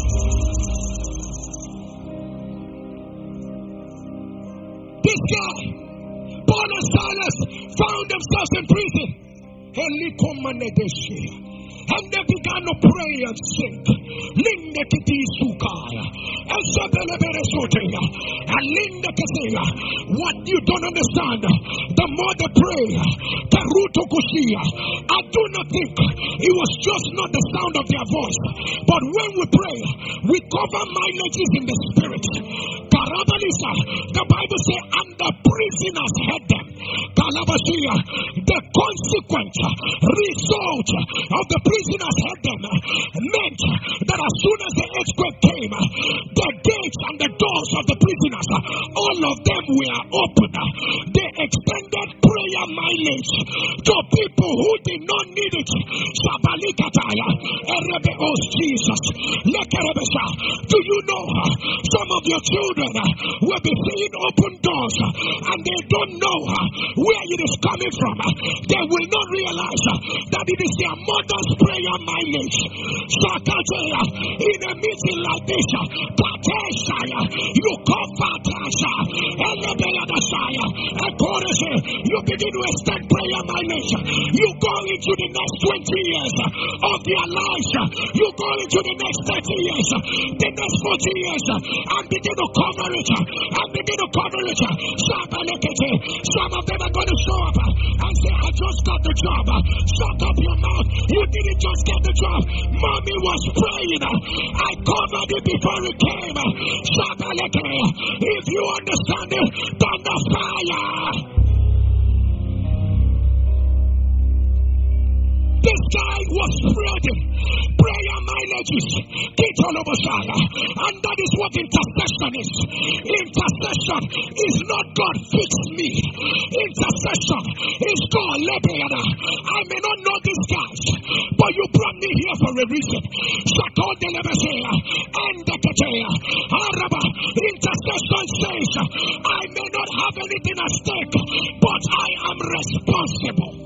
This guy, Paul and Silas, found themselves in prison. And they began to pray and sing. Lindekiti Sukaya. And Sabelebere Soteya. And Lindekeseya. What you don't understand, the more they pray, Karuto Kushia. I do not think it was just not the sound of their voice, but when we pray, we cover mileages in the spirit. Karabalisa, the Bible says, and the prisoners heard them. Kalabashia, the consequent result of the prisoners heard them meant that as soon as the earthquake came, the gates and the doors of the prisoners, all of them were open. They extended prayer mileage to people who did not need it. Shabalikataya, Erebeos Jesus. Do you know some of your children will be seeing open doors and they don't know where it is coming from? They will not realize that it is their mother's prayer mileage. Shakataya, in a meeting like this, Kateshaya, you call Fatasha, Elebeyadashaya, and Koreshe, you begin to extend prayer mileage. You go into the next twenty years of their lives. You go into the next thirty years, the next forty years, and begin to cover it, and begin to cover it. Some of them are going to show up and say, I just got the job. Shut up your mouth. You didn't just get the job. Mommy was praying. I covered it before it came. If you understand it, thunder fire. This guy was spreading prayer mileages, and that is what intercession is. Intercession is not God fix me. Intercession is God Lebeada. I may not know these guys, but you brought me here for a reason. Shakol de Lebesea and the Ketea. Araba. Intercession says, I may not have anything at stake, but I am responsible.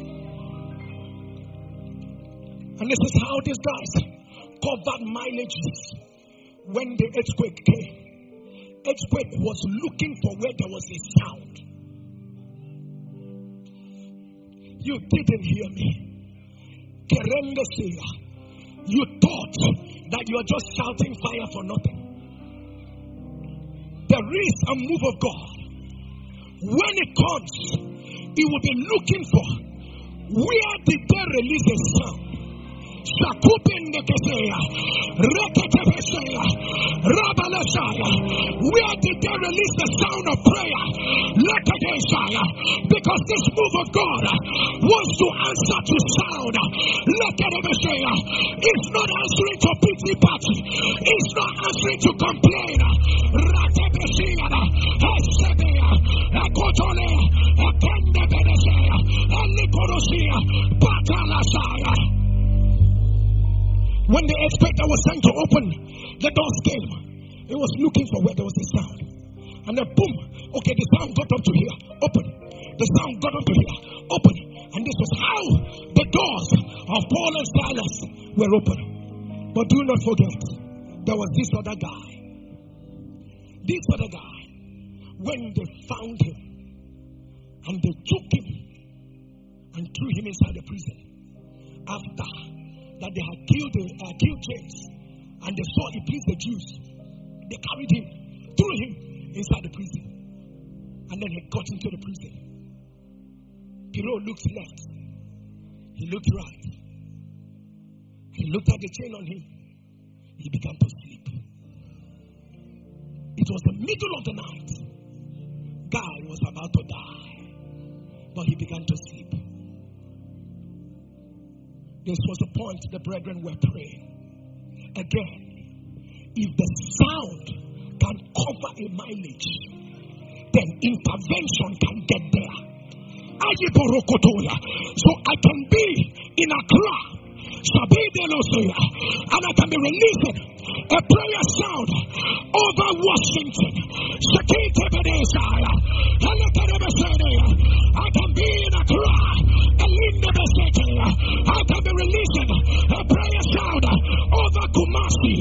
And this is how these guys covered mileages when the earthquake came. Earthquake was looking for where there was a sound. You didn't hear me. Kerendesia. You thought that you are just shouting fire for nothing. There is a move of God. When it comes, it will be looking for where did they release a sound. Where did they release the sound of prayer? Because this move of God wants to answer to sound. It's not answering to pity party. It's not answering to complain. When the expector was sent to open, the doors came. It was looking for where there was a sound. And then boom, okay, the sound got up to here, open. The sound got up to here, open. And this was how the doors of Paul and Silas were open. But do not forget, there was this other guy. This other guy, when they found him, and they took him, and threw him inside the prison, after that they had killed the, uh, killed James, and they saw he pleased the Jews. They carried him, threw him inside the prison, and then he got into the prison. Pharaoh looked left, he looked right, he looked at the chain on him. He began to sleep. It was the middle of the night. Guy was about to die, but he began to sleep. This was the point the brethren were praying. Again, if the sound can cover a mileage, then intervention can get there. So I can be in Accra, and I can be releasing a prayer sound over Washington. I can be in Accra. I can be releasing a prayer sound over Kumasi.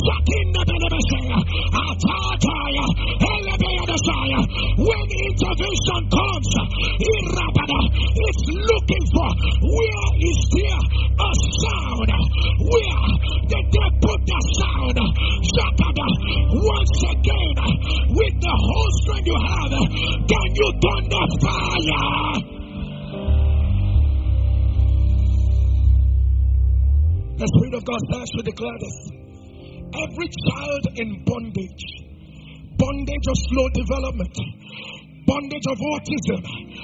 When intervention comes, it's looking for where is there a sound. The Spirit of God says to declare this. Every child in bondage, bondage of slow development, bondage of autism,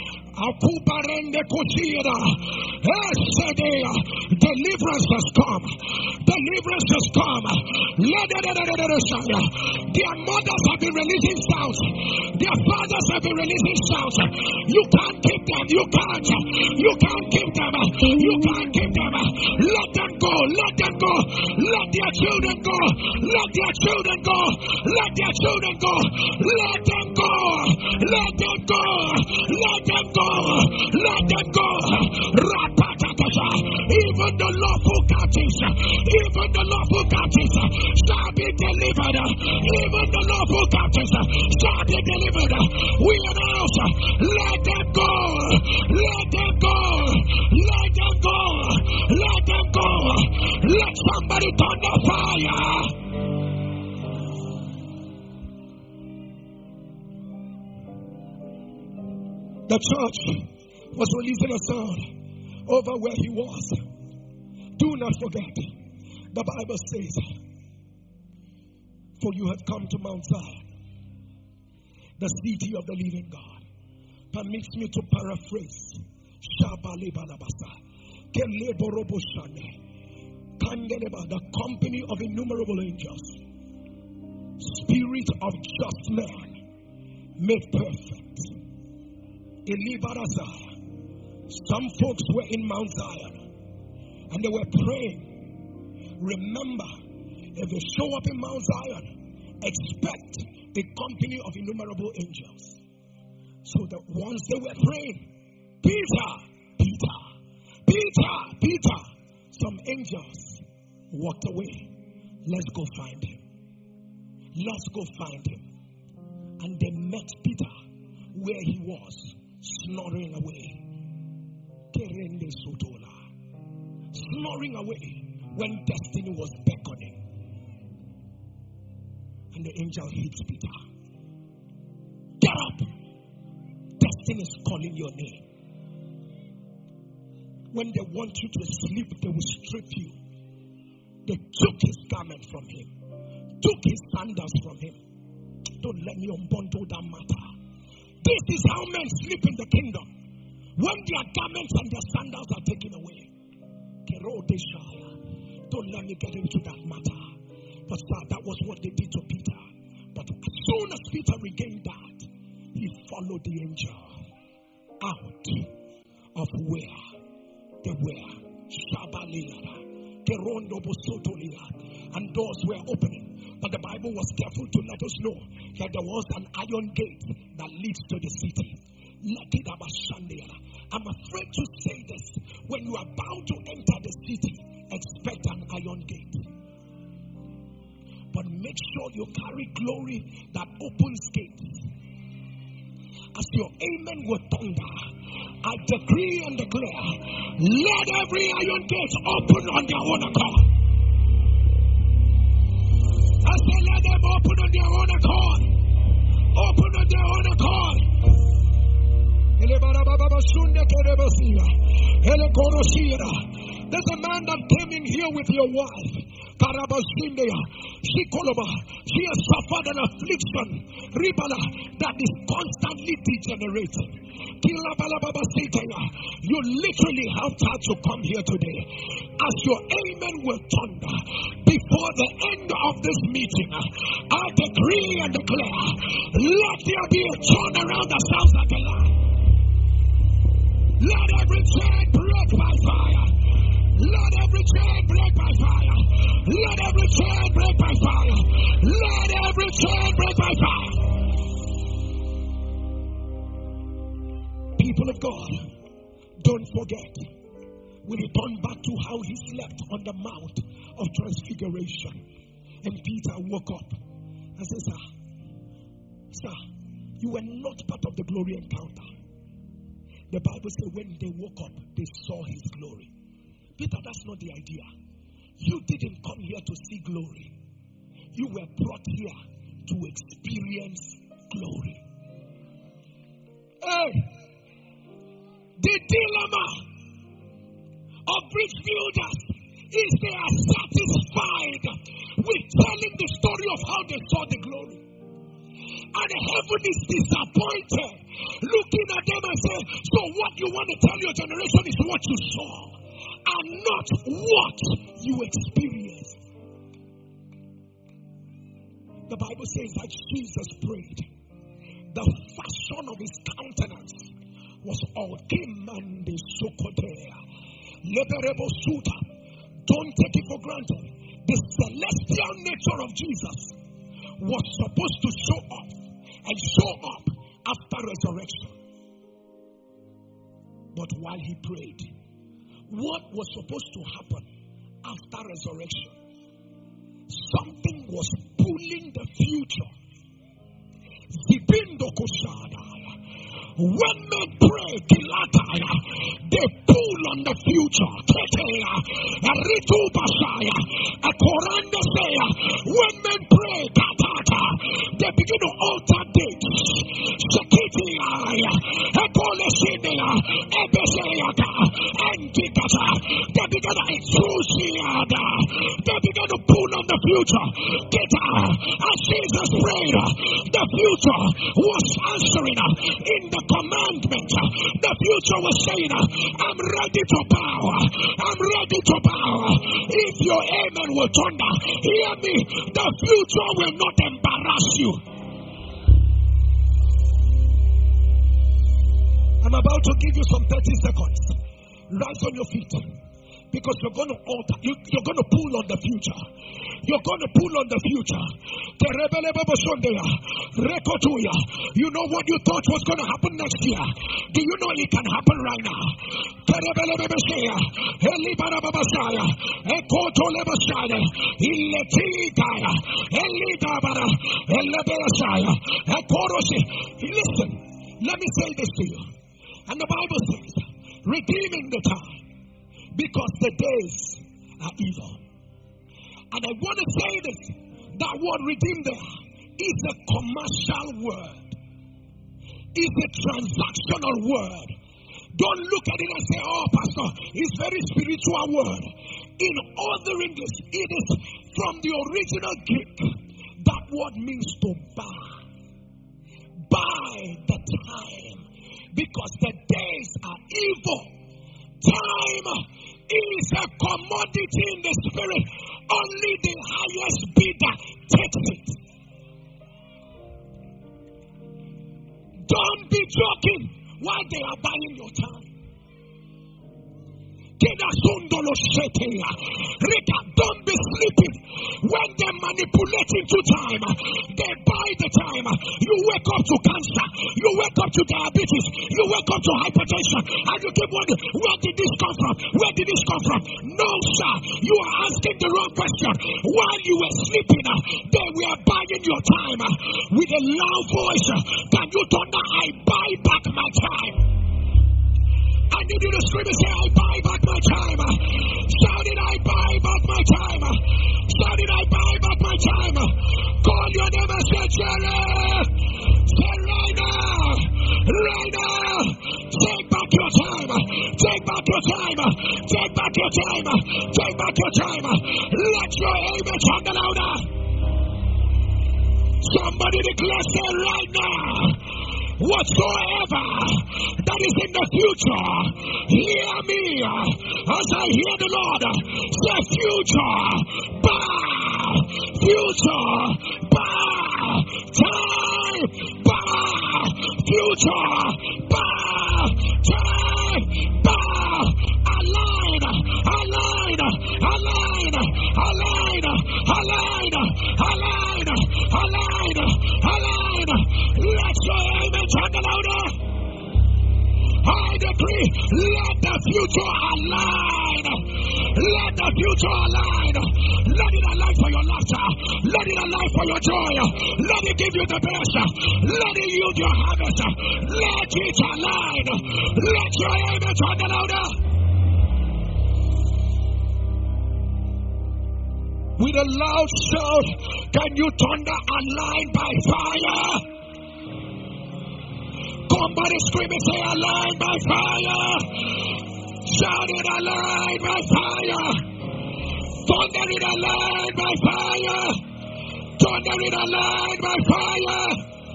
deliverance has come. Deliverance has come. Their mothers have been releasing sounds. Their fathers have been releasing sounds. You can't keep them. You can't. You can't keep them. You can't keep them. Let them go. Let them go. Let their children go. Let their children go. Let their children go. Let them go. Let them go. Let them go. Let them go. Even the lawful captives, even the lawful captives shall be delivered. Even the lawful captives shall be delivered. We announce, let them go. Let them go. Let them go. Let them go. Let somebody turn the fire. The church was releasing a sound over where he was. Do not forget, the Bible says, for you have come to Mount Zion, the city of the living God. Permits me to paraphrase. The company of innumerable angels, spirit of just man made perfect. Some folks were in Mount Zion and they were praying. Remember, if you show up in Mount Zion, expect the company of innumerable angels. So that once they were praying, Peter, Peter, Peter, Peter, some angels walked away. Let's go find him. Let's go find him. And they met Peter where he was, snoring away. Snoring away when destiny was beckoning. And the angel hits Peter. Get up! Destiny is calling your name. When they want you to sleep, they will strip you. They took his garment from him, took his sandals from him. Don't let me unbundle that matter. This is how men sleep in the kingdom. When their garments and their sandals are taken away. Don't let me get into that matter. But sir, that was what they did to Peter. But as soon as Peter regained that, he followed the angel out of where they were. And doors were opening. But the Bible was careful to let us know that there was an iron gate that leads to the city. I'm afraid to say this. When you are about to enter the city, expect an iron gate. But make sure you carry glory that opens gates. As your amen will thunder, I decree and declare, let every iron gate open on their own accord. I say let them open on their own accord. Open on their own accord. There's a man that came in here with your wife. She has suffered an affliction that is constantly degenerating. You literally have had to come here today. As your amen will thunder before the end of this meeting, I decree and declare, let there be a turnaround that sounds like a lie. Let every chain break by fire. Let every chain break by fire. Let every chain break by fire. Let every chain break by fire. People of God, don't forget, we return back to how he slept on the Mount of Transfiguration. And Peter woke up and said, Sir, Sir, you were not part of the glory encounter. The Bible says when they woke up, they saw his glory. Peter, that's not the idea. You didn't come here to see glory. You were brought here to experience glory. Hey, the dilemma of bridge builders is they are satisfied with telling the story of how they saw the glory. And heaven is disappointed, looking at them and saying, so what you want to tell your generation is what you saw, and not what you experienced. The Bible says that Jesus prayed. The fashion of his countenance was all Kimande Sokotea. Leberebo Suta. Don't take it for granted. The celestial nature of Jesus was supposed to show up and show up after resurrection. But while he prayed, what was supposed to happen after resurrection? Something was pulling the future. Zibindo Kushadaya. When men pray, Kilataya, they pull on the future. Ketea, Ritu Basaya, Akorandesea. When men pray, Katata, they begin to alter dates. Shakitiaya, Ekoleshinea, Ebeseaka, Antikata. They begin to intrusiada. They begin to pull on the future. Kita, as Jesus prayed, the future was answering in the commandment. The future was saying, I'm ready to bow. I'm ready to bow. If your amen will thunder, hear me. The future will not embarrass you. I'm about to give you some thirty seconds. Rise on your feet. Because you're going to alter, you, you're going to pull on the future. You're going to pull on the future. You know what you thought was going to happen next year? Do you know it can happen right now? Listen, let me say this to you. And the Bible says, redeeming the time, because the days are evil. And I want to say this, that word redeem there is a commercial word. It's a transactional word. Don't look at it and say, oh, pastor, it's very spiritual word. In other English, it is from the original Greek. That word means to buy. Buy the time. Because the days are evil. Time is a commodity in the spirit. Only the highest bidder takes it. Don't be joking while they are buying your time. Don't be sleeping when they manipulate into time. They buy the time. You wake up to cancer. You wake up to diabetes. You wake up to hypertension. And you keep wondering, where did this come from? Where did this come from? No, sir. You are asking the wrong question. While you were sleeping, they were buying your time. With a loud voice, can you turn that? I buy back my time. I need you to scream and say, I buy back my time. Shout it, I buy back my time. Shout it, I buy back my time. Call your name and say, Jerry. Say right now. Right now. Take back your time. Take back your time. Take back your time. Take back your time. Let your amen sound louder. Somebody declare, say right now. Whatsoever that is in the future, hear me as I hear the Lord say, future, bow, future, bow, time, bow, future, bow, time, bow, align, align, align, align, align, align, align, align. Let your amen sound louder. I decree, let the future align. Let the future align. Let it align for your laughter. Let it align for your joy. Let it give you the best. Let it yield your harvest. Let it align. Let your amen sound louder. With a loud shout, can you thunder align by fire? Somebody scream and say, align by fire. Shout it, align by fire. Thunder in the land by fire. Thunder in the land by fire.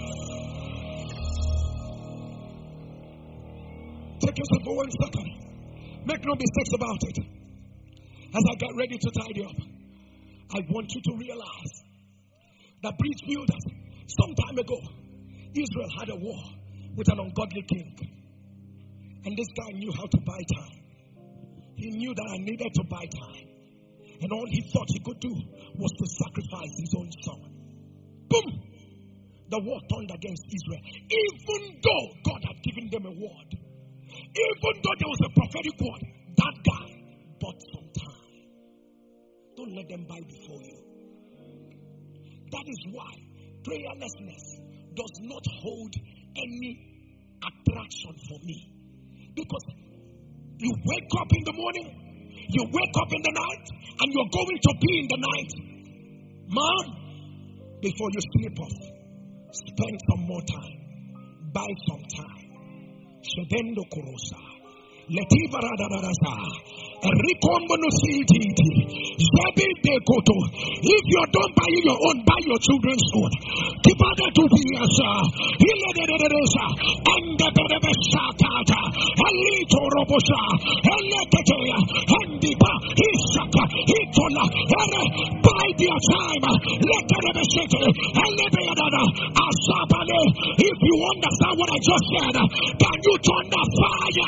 Take yourself for one second. Make no mistakes about it. As I get ready to tidy up, I want you to realize that bridge builders, some time ago, Israel had a war with an ungodly king. And this guy knew how to buy time. He knew that I needed to buy time. And all he thought he could do was to sacrifice his own son. Boom! The war turned against Israel. Even though God had given them a word. Even though there was a prophetic word. That guy bought some time. Don't let them buy before you. That is why prayerlessness does not hold any attraction for me. Because you wake up in the morning, you wake up in the night, and you're going to be in the night. Man, before you sleep off, spend some more time. Buy some time. Shedendo kurusa. Letiba radadarasa. Rikombono sititi. Zabi dekoto. If you don't buy your own, buy your children's own. Kibada to be asa. Hile de de de sa. Anda de de besatata. Alito robosa. Eleketea. Andiba. Isaka. Itola. Ere. Buy their time. Lekere besete. Elebeadana. Asabale. If you understand what I just said, can you turn the fire?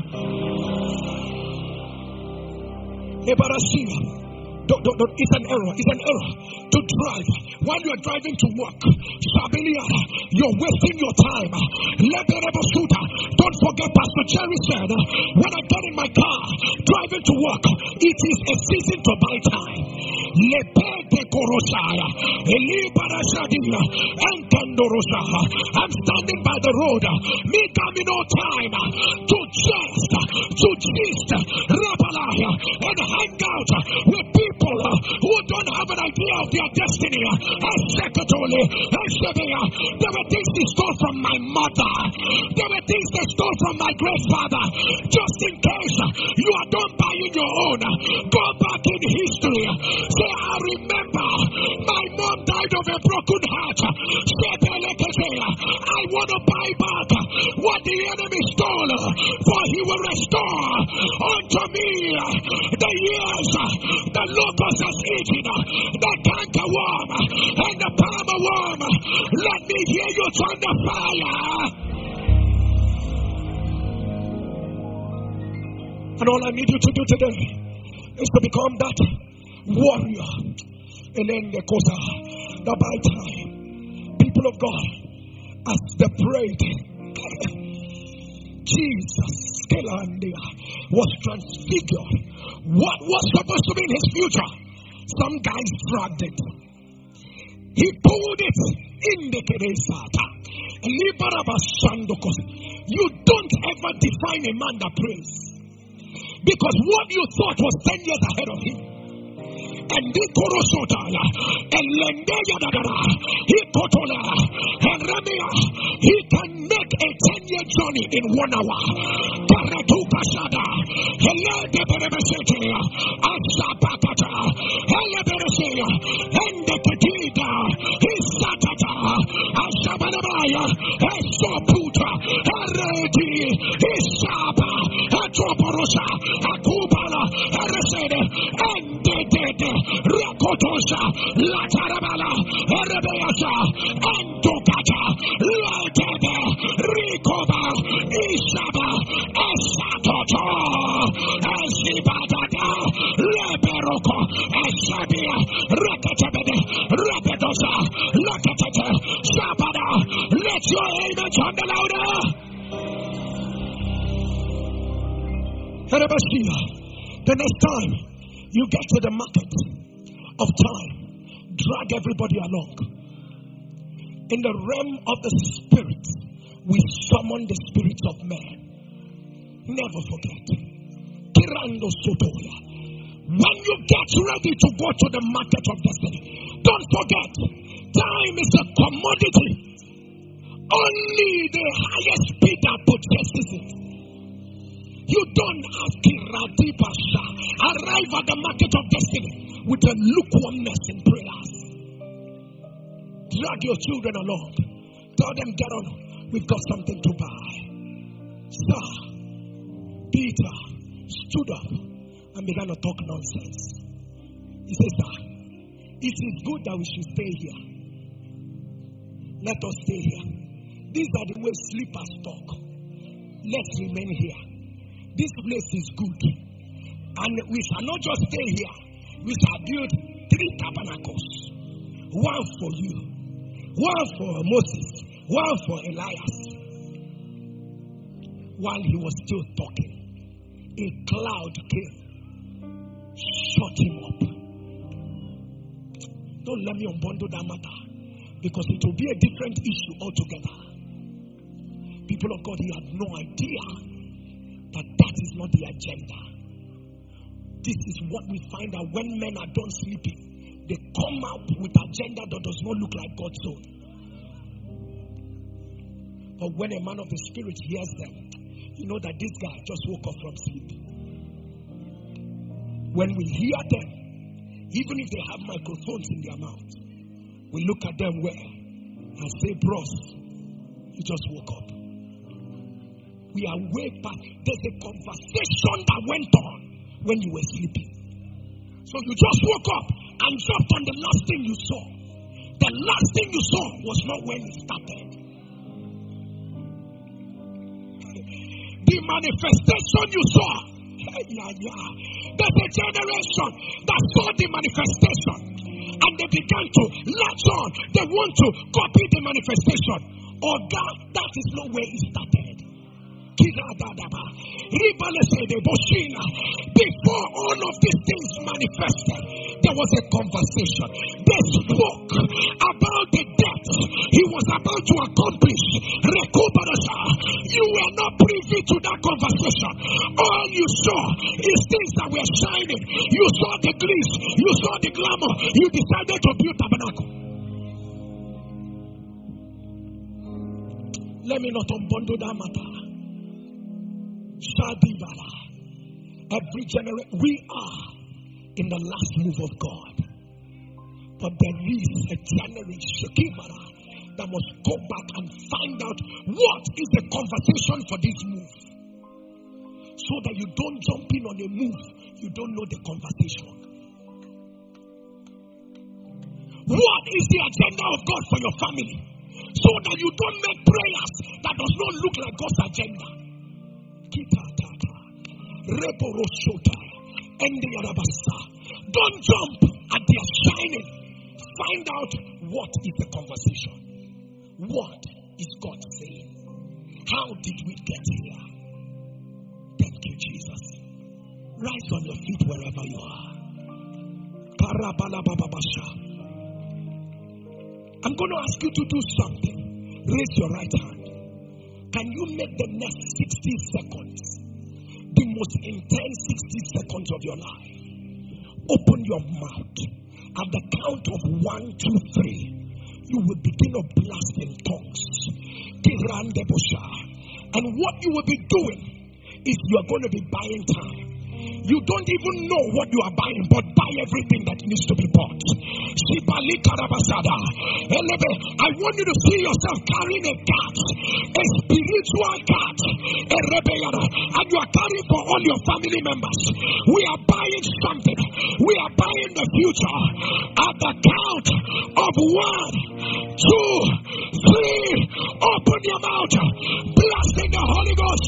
Don't, don't, don't. It's an error. It's an error to drive while you are driving to work. Shabilia, you're wasting your time. Don't forget, Pastor Jerry said, when I get in my car driving to work, it is a season to buy time. I'm standing by the road. Me coming no time to just, to just, and hang out with people who don't have an idea of their destiny. There were things they stole from my mother. There were things they stole from my grandfather. Just in case you are done buying your own, go back in history. Say, I remember my mom died of a broken heart. I want to buy back what the enemy stole, for he will restore unto me the years the locust has eaten, the cankerworm and the palmer worm. Let me hear you turn the fire. And all I need you to do today is to become that warrior. And then the cosa, the by time, people of God, as they prayed, Jesus was transfigured. What was supposed to be in his future, some guys dragged it. He pulled it in the Keresata. You don't ever define a man that prays, because what you thought was ten years ahead of him. And the Korosotala, and Lendeya Dagara, he Kotola, and Ramia, he can make a ten year journey in one hour. Karatu Kasada, Hele de Berebesetia, Asapakata, Hele Bereseya, and the Ketida, his Satata, Asabanabaya, Esoputa, Areti, his Saba, Atroporosa, Akubala, Aresede, and the Rakotosha, Latarabala, Erebeasa, Antokata, Latebe, Rikoba, Isaba, Esatoto, Esibadada, Leberoko, Esabia, Rakatabede, Rapedosa, Lakatete, Sabada. Let your amen sound louder. Erebesia, the next time you get to the market of time, drag everybody along. In the realm of the spirit, we summon the spirits of men. Never forget. Kirando Sotoya. When you get ready to go to the market of destiny, don't forget, time is a commodity. Only the highest bidder possesses it. You don't have Kiradibasha arrive at the market of destiny with a lukewarmness in prayers. Drag your children along. Tell them, get on. We've got something to buy. Sir, Peter stood up and began to talk nonsense. He said, sir, it is good that we should stay here. Let us stay here. These are the way sleepers talk. Let's remain here. This place is good. And we shall not just stay here. We shall build three tabernacles. One for you. One for Moses. One for Elias. While he was still talking, a cloud came. Shut him up. Don't let me unbundle that matter. Because it will be a different issue altogether. People of God, he had no idea that that is not the agenda. This is what we find out when men are done sleeping. They come up with agenda that does not look like God's own. But when a man of the Spirit hears them, you know that this guy just woke up from sleep. When we hear them, even if they have microphones in their mouth, we look at them well and say, bros, you just woke up. We are way back. There's a conversation that went on when you were sleeping. So you just woke up and jumped on the last thing you saw. The last thing you saw was not when it started. The manifestation you saw. Yeah, yeah. There's a generation that saw the manifestation and they began to latch on. They want to copy the manifestation. Or God, that is not where it started. Before all of these things manifested, there was a conversation. They spoke about the death he was about to accomplish. You were not privy to that conversation. All you saw is things that were shining. You saw the gliss, you saw the glamour. You decided to build tabernacle. Let me not unbundle that matter. Every generation, we are in the last move of God. But there is a generation that must go back and find out what is the conversation for this move. So that you don't jump in on a move, you don't know the conversation. What is the agenda of God for your family? So that you don't make prayers that does not look like God's agenda. Don't jump at their shining. Find out what is the conversation. What is God saying? How did we get here? Thank you, Jesus. Rise on your feet wherever you are. I'm going to ask you to do something. Raise your right hand. Can you make the next sixty seconds the most intense sixty seconds of your life? Open your mouth. At the count of one, two, three, you will begin to blast in tongues. And what you will be doing is you are going to be buying time. You don't even know what you are buying, but buy everything that needs to be bought. I want you to see yourself carrying a cart, a spiritual cart, and you are carrying for all your family members. We are buying something. We are buying the future. At the count of one, two, three, open your mouth, blast in the Holy Ghost.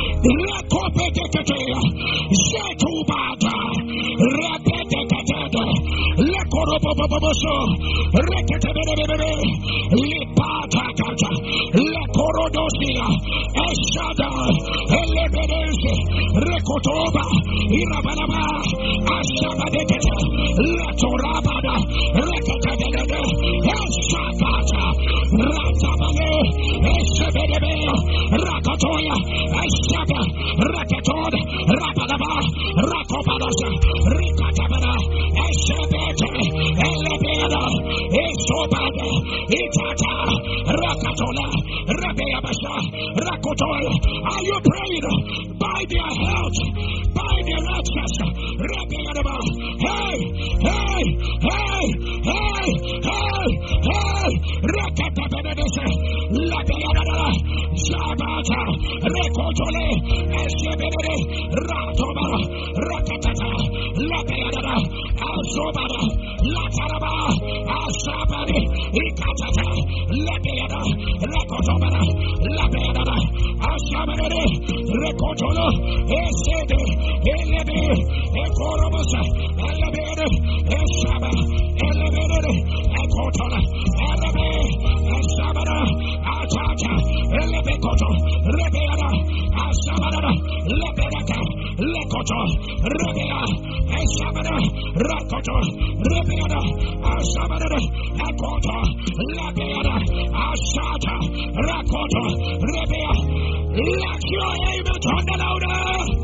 Setubata, Repetecated, Lecoroboboboso, Recatebebe, Lipatacata, Lecorodosia, Eshada, Elebedes, Recotoba, Irabanaba, Ashabadecata, Latorabada, Recatebebe, Eshakata, Ratabane, Eshabedebe, Rakatoya, Eshaba, Rakaton, Rapadaba, Rakopadaza, Rikatabana, Eshabete, Elebeda, Esobada, Itata, Rakatola, Rabeabasa, Rakotola. Are you praying? By their health, by their access, Rabeaba. Hey, hey, hey, hey, hey, hey, Rakatabedese, Labayada, Shabata, Rekotole, Esebede, Ratobara, Rakatata, Labayada, Azobara, Lataraba, Asabari, Ikatata, Labayada, Rakotobara, Labayada, Asabere, Rekotolo, Esede, Elebe, Ekorobosa, Elebe, Esaba, Elebe, Ekotola, Elebe, Esabara, Atata, Elebe Koto, Rebeada, Asabara, Lebedaka, Lekoto, Rebea, Esabara, Rakoto, Rebeada, Asabara, Ekoto, Lebeada, Asata, Rakoto, Rebea. Let your amen turn the louder.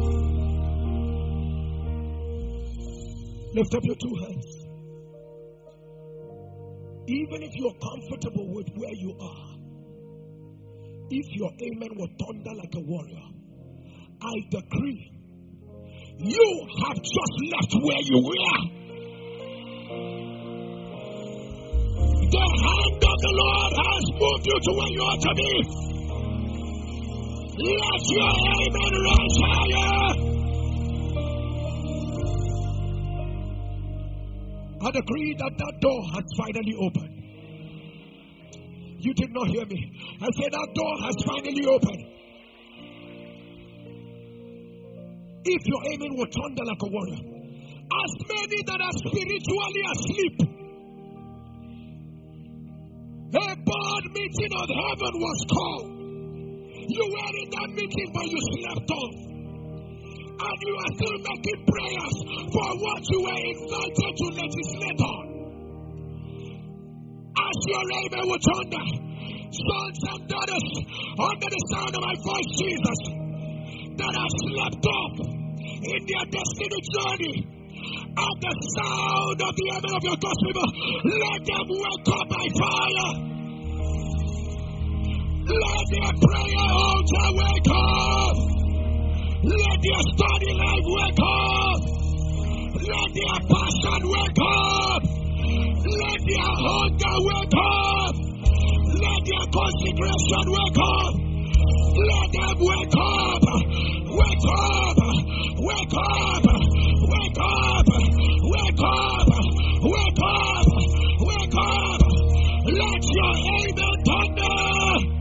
Lift up your two hands. Even if you're comfortable with where you are, if your amen will thunder like a warrior, I decree you have just left where you were. The hand of the Lord has moved you to where you ought to be. Let your amen rise higher. I decree that that door has finally opened. You did not hear me. I said that door has finally opened. If your amen will thunder like a warrior, as many that are spiritually asleep, a board meeting of heaven was called. You were in that meeting, but you slept off. And you are still making prayers for what you were invited to legislate on. As your amen will thunder, sons and daughters, under the sound of my voice, Jesus, that have slept off in their destiny journey, at the sound of the amen of your gospel, let them wake up by fire. Let their prayer altar wake up. Let their study life wake up. Let their passion wake up. Let their hunger wake up. Let their consecration wake up. Let them wake up. Wake up. Wake up. Wake up. Wake up. Wake up. Wake up. Let your amen thunder.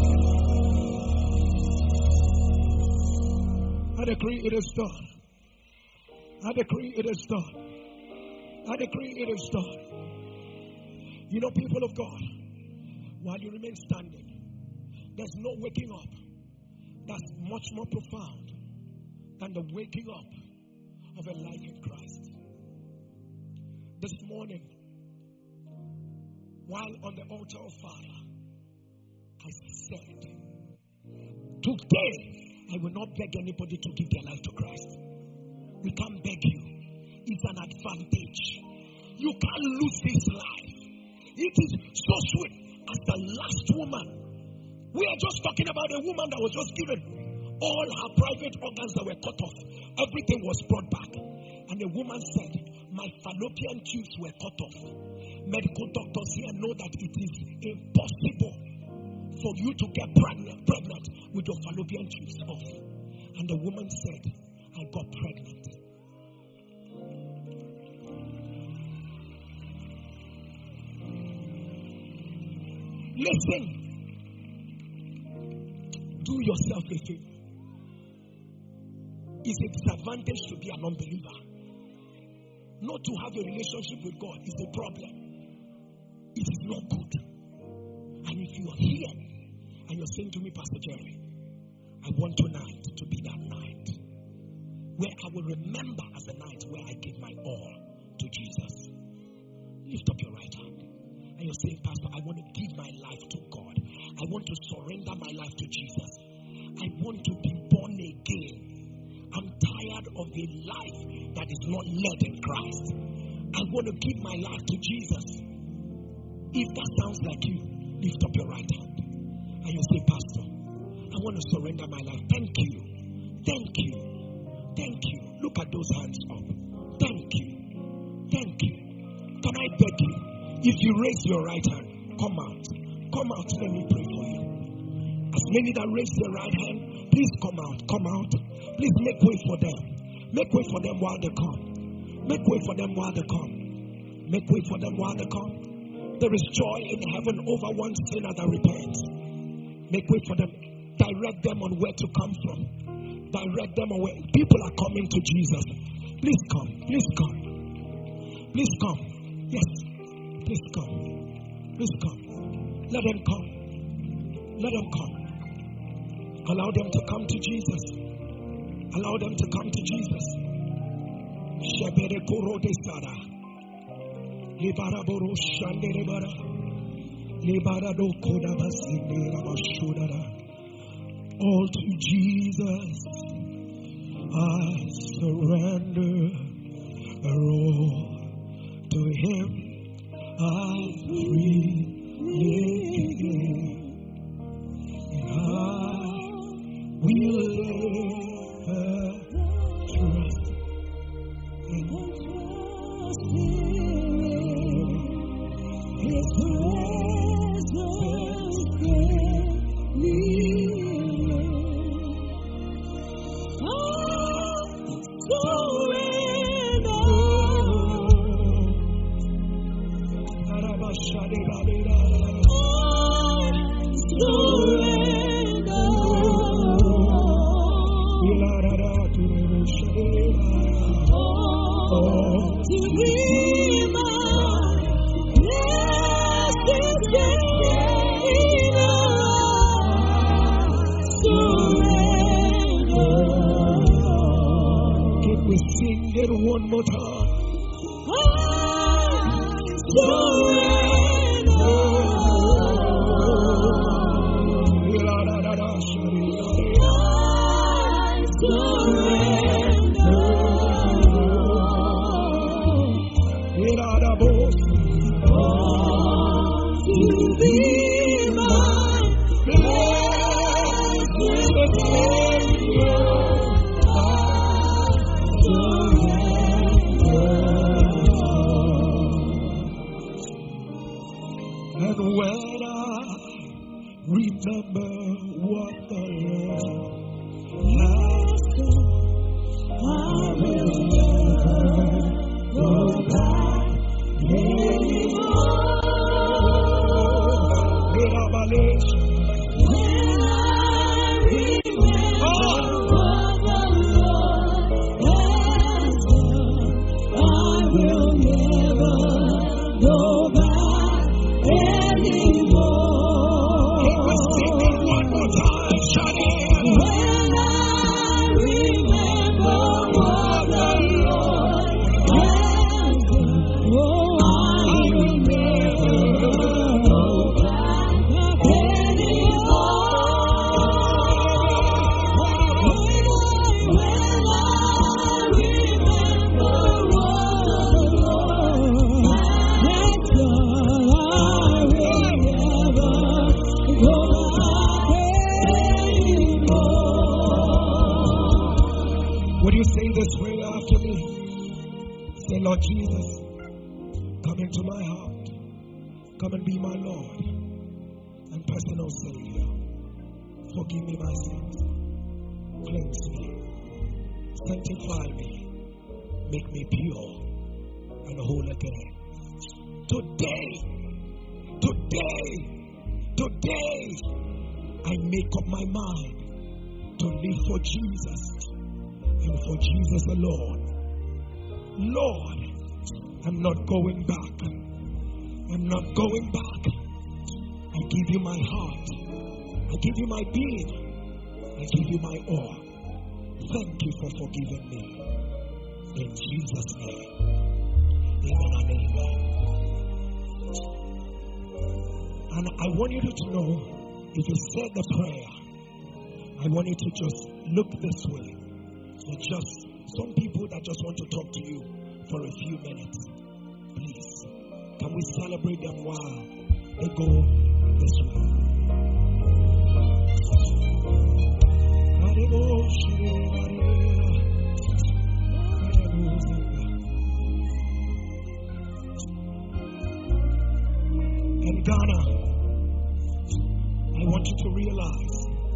I decree it is done. I decree it is done. I decree it is done. You know, people of God, while you remain standing, there's no waking up that's much more profound than the waking up of a life in Christ. This morning, while on the altar of fire, I said, today, I will not beg anybody to give their life to Christ. We can't beg you. It's an advantage. You can't lose this life. It is so sweet. As the last woman, we are just talking about a woman that was just given all her private organs that were cut off. Everything was brought back. And the woman said, my fallopian tubes were cut off. Medical doctors here know that it is impossible for you to get pregnant, pregnant with your fallopian tubes off. And the woman said, I got pregnant. Listen, do yourself a favor. It's a disadvantage to be an unbeliever. Not to have a relationship with God is a problem. It is not good. And if you are here and you're saying to me, Pastor Jerry, I want tonight to be that night where I will remember as the night where I gave my all to Jesus. Lift up your right hand. And you're saying, Pastor, I want to give my life to God. I want to surrender my life to Jesus. I want to be born again. I'm tired of a life that is not led in Christ. I want to give my life to Jesus. If that sounds like you, lift up your right hand. And you say, Pastor, I want to surrender my life. Thank you. Thank you. Thank you. Look at those hands up. Thank you. Thank you. Can I beg you? If you raise your right hand, come out. Come out. Let me pray for you. As many that raise their right hand, please come out. Come out. Please make way for them. Make way for them while they come. Make way for them while they come. Make way for them while they come. There is joy in heaven over one sinner that repents. Make way for them. Direct them on where to come from. Direct them on where people are coming to Jesus. Please come. Please come. Please come. Yes. Please come. Please come. Let them come. Let them come. Allow them to come to Jesus. Allow them to come to Jesus. Shebere koro de sada. Libara boro shandere bara. Libara do koda basindera bashudara. All to Jesus I surrender. All to Him I freely give. And I will ever trust in His presence with me. One more time. Lord Jesus, come into my heart. Come and be my Lord and personal Savior. Forgive me my sins. Cleanse me. Sanctify me. Make me pure and whole again. Today, today, today, I make up my mind to live for Jesus and for Jesus alone. Lord, I'm not going back. I'm not going back. I give you my heart. I give you my being. I give you my all. Thank you for forgiving me. In Jesus' name. Amen and amen. And I want you to know, if you said the prayer, I want you to just look this way. So just some people that just want to talk to you for a few minutes. Please, can we celebrate them while they go this way? in Ghana, I want you to realize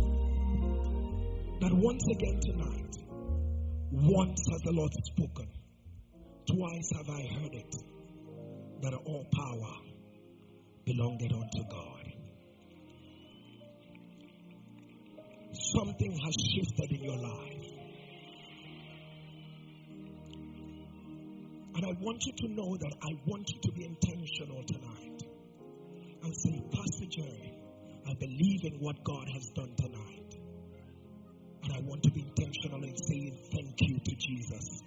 that once again tonight, once has the Lord spoken, twice have I heard it, that all power belongeth unto God. Something has shifted in your life. And I want you to know that I want you to be intentional tonight and say, Pastor Jerry, I believe in what God has done tonight. And I want to be intentional in saying thank you to Jesus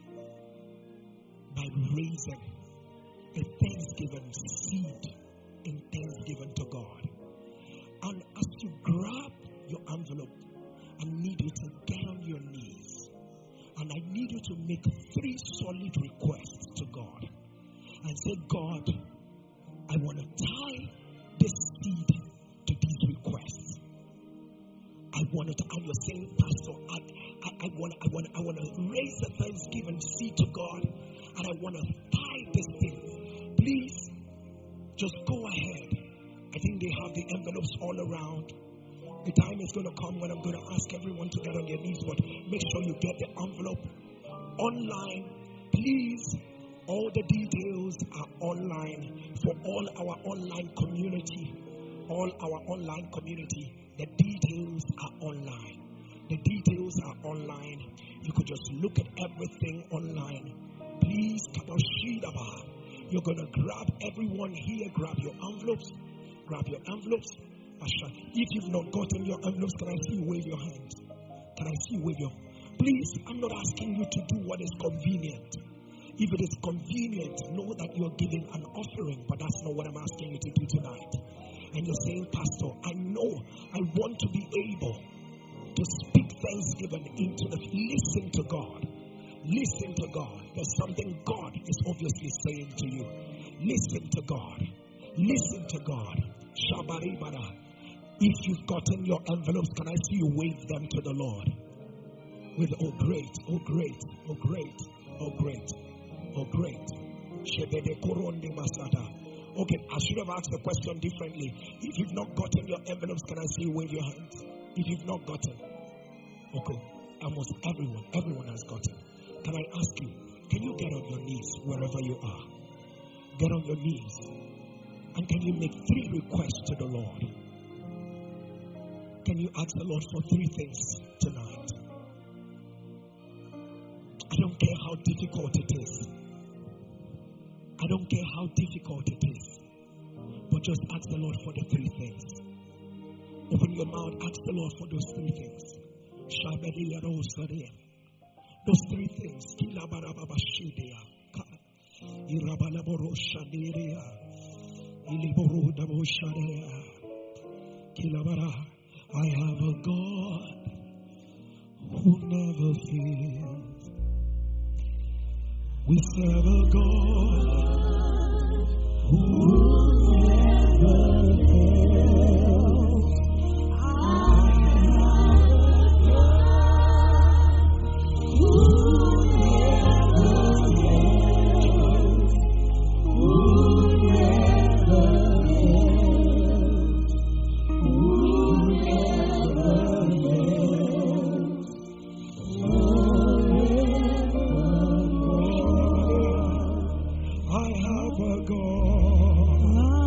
by raising a thanksgiving seed in thanksgiving to God. And as you grab your envelope, I need you to get on your knees. And I need you to make three solid requests to God. And say, God, I want to tie this seed to these requests. I want to, and you're saying, Pastor, I, I, I want I want I want to raise the thanksgiving seed to God, and I want to tie this thing. Please, just go ahead. I think they have the envelopes all around. The time is going to come when I'm going to ask everyone to get on their knees, but make sure you get the envelope online. Please, all the details are online for all our online community. All our online community, the details are online. The details are online. You could just look at everything online. Please, you're going to grab everyone here, grab your envelopes, grab your envelopes. If you've not gotten your envelopes, can I see you wave your hands? Can I see you wave your hands? Please, I'm not asking you to do what is convenient. If it is convenient, know that you're giving an offering, but that's not what I'm asking you to do tonight. And you're saying, Pastor, I know I want to be able to speak thanksgiving into the... Listen to God. Listen to God. There's something God is obviously saying to you. Listen to God. Listen to God. Shabaribara. If you've gotten your envelopes, can I see you wave them to the Lord? With, oh great, oh great, oh great, oh great, oh great. Shebede koronde masada. Okay, I should have asked the question differently. If you've not gotten your envelopes, can I see you wave your hands? If you've not gotten. Okay, almost everyone, everyone has gotten. Can I ask you, can you get on your knees wherever you are? Get on your knees. And can you make three requests to the Lord? Can you ask the Lord for three things tonight? I don't care how difficult it is. I don't care how difficult it is. But just ask the Lord for the three things. Open your mouth, ask the Lord for those three things. Those three things. I have a God who never fails. We serve a God who never fails. I have a God who never fails. Who never fails. Who never fails. I have a God.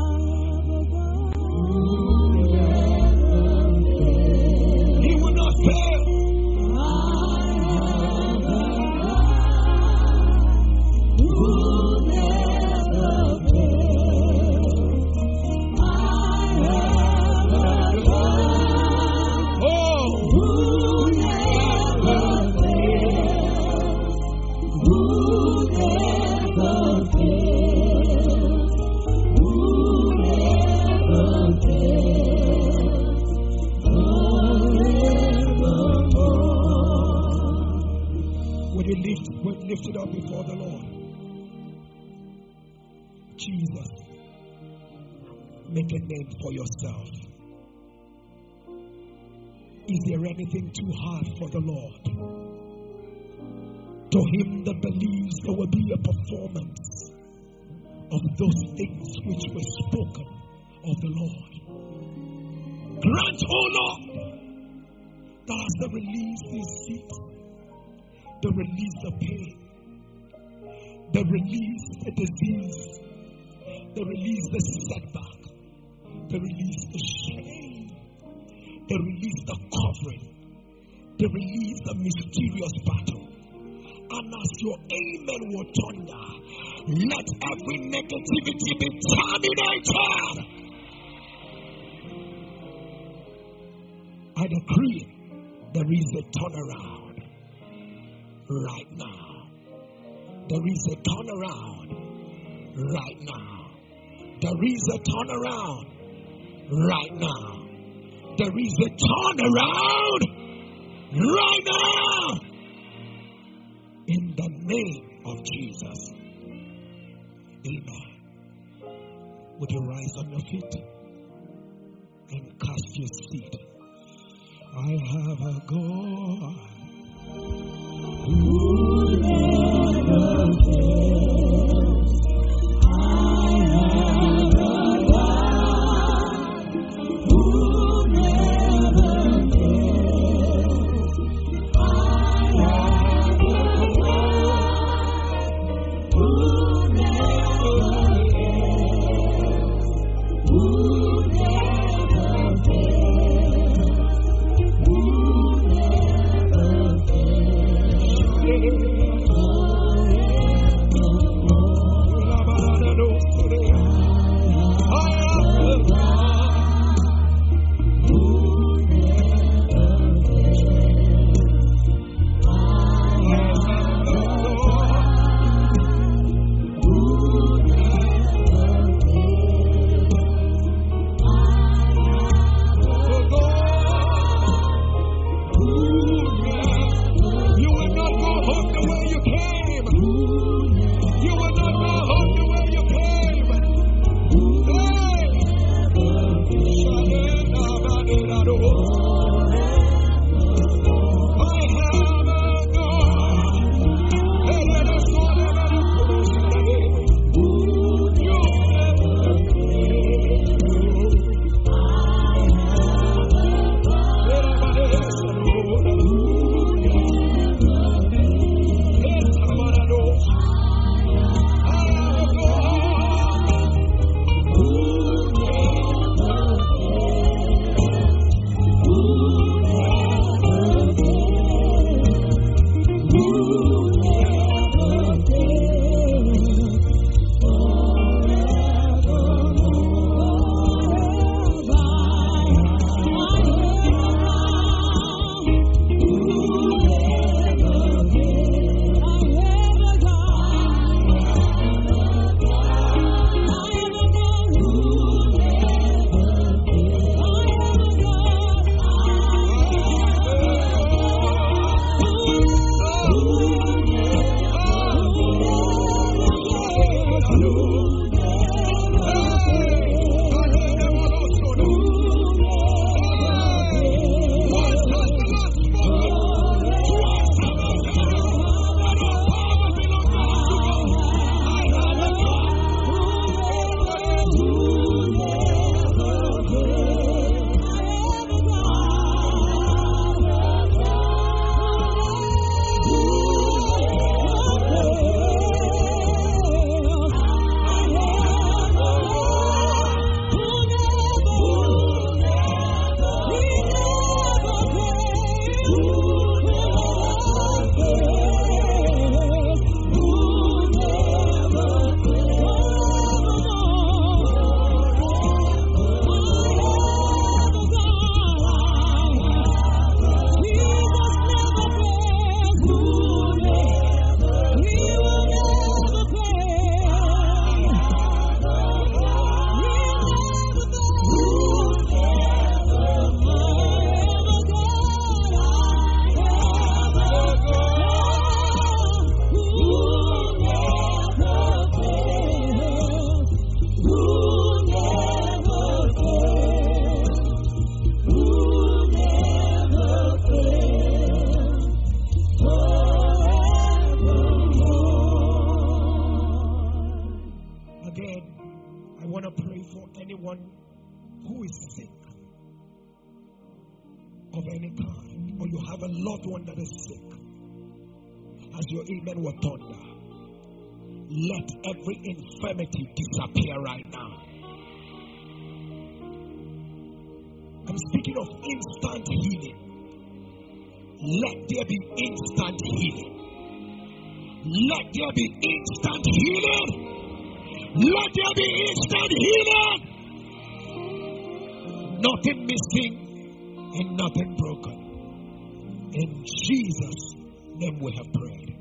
He will not fail. I have a God who never fails. I have a God who never fails. Who never fails. Who never fails. Would you lift, would you lift it up before the Lord? Jesus, make a name for yourself. Is there anything too hard for the Lord? To him that believes there will be a performance of those things which were spoken of the Lord. Grant, O Lord, that as they release these seeds, they release the pain, they release the disease, they release the setback, they release the shame, they release the covering, they release the mysterious battle. And as your amen will thunder, let every negativity be terminated. I decree there is a turnaround right now. There is a turnaround right now. There is a turnaround right now. There is a turnaround right now. In the name of Jesus. Amen. Would you rise on your feet and cast your seed? I have a God who never fails. I have a God who never fails. I have a God who never fails. Who never fails. Who never who is sick of any kind, or you have a loved one that is sick, as your amen will thunder, let every infirmity disappear right now. I'm speaking of instant healing. Let there be instant healing. Let there be instant healing. Let there be instant healing. Nothing missing and nothing broken. In Jesus' name we have prayed.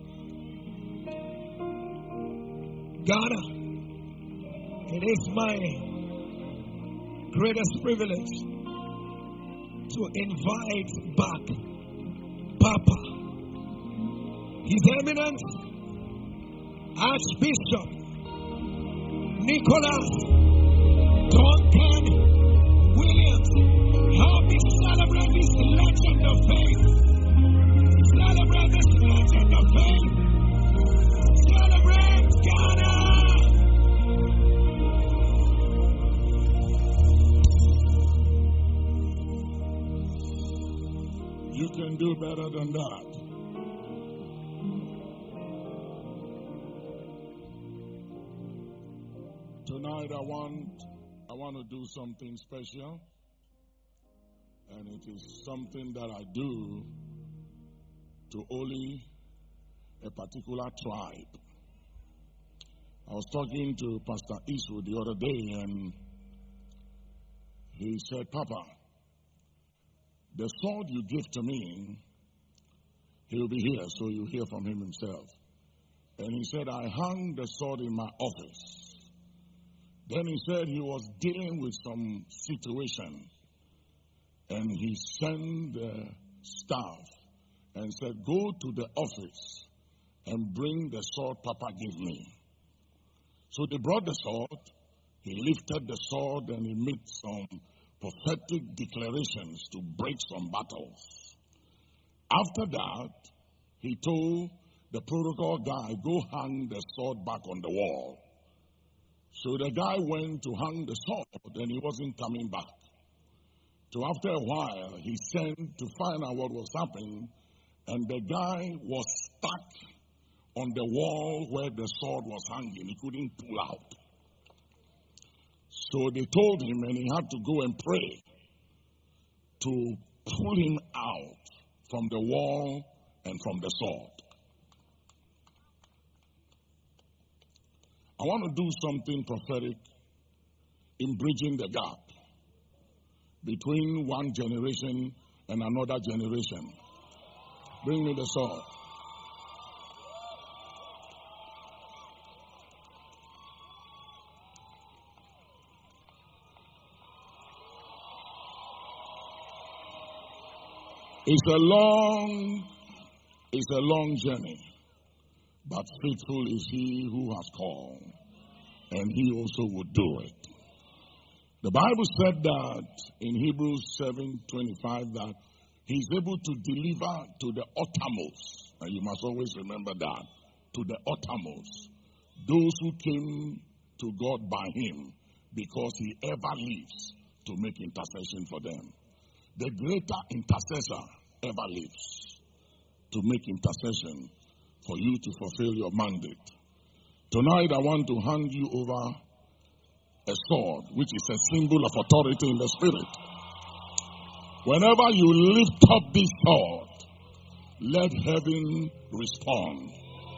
Ghana, it is my greatest privilege to invite back Papa, His Eminence Archbishop Nicholas Duncan Williams. Help me celebrate this legend of faith. Celebrate this legend of faith. Celebrate Ghana. You can do better than that. Tonight I want I want to do something special, and it is something that I do to only a particular tribe. I was talking to Pastor Eastwood the other day, and he said, Papa, the sword you give to me, he'll be here, so you hear from him himself. And he said, I hung the sword in my office. Then he said he was dealing with some situation, and he sent the staff and said, go to the office and bring the sword Papa gave me. So they brought the sword. He lifted the sword and he made some prophetic declarations to break some battles. After that, he told the protocol guy, go hang the sword back on the wall. So the guy went to hang the sword, and he wasn't coming back. So after a while, he sent to find out what was happening, and the guy was stuck on the wall where the sword was hanging. He couldn't pull out. So they told him, and he had to go and pray to pull him out from the wall and from the sword. I want to do something prophetic in bridging the gap between one generation and another generation. Bring me the sword. It's a long, it's a long journey, but faithful is he who has called, and he also would do it. The Bible said that in Hebrews seven twenty-five that he's able to deliver to the uttermost, and you must always remember that, to the uttermost, those who came to God by him, because he ever lives to make intercession for them. The greater intercessor ever lives to make intercession for you to fulfill your mandate. Tonight I want to hand you over a sword, which is a symbol of authority in the spirit. Whenever you lift up this sword, let heaven respond.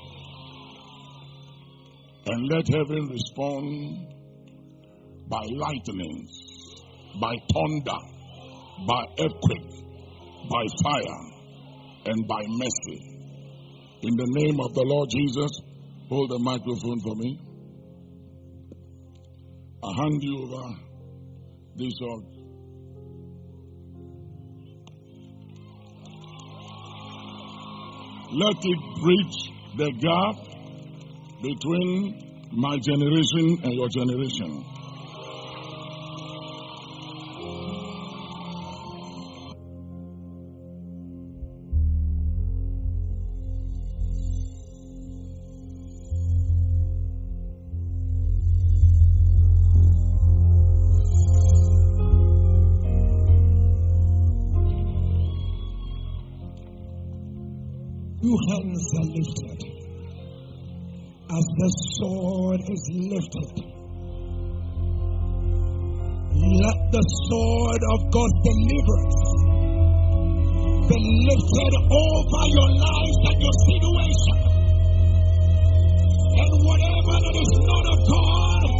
And let heaven respond by lightnings, by thunder, by earthquake, by fire, and by mercy. In the name of the Lord Jesus, hold the microphone for me. I hand you over this sword. Let it bridge the gap between my generation and your generation. hands are lifted, as the sword is lifted, let the sword of God's deliverance be lifted over your life and your situation. And whatever that is not of God,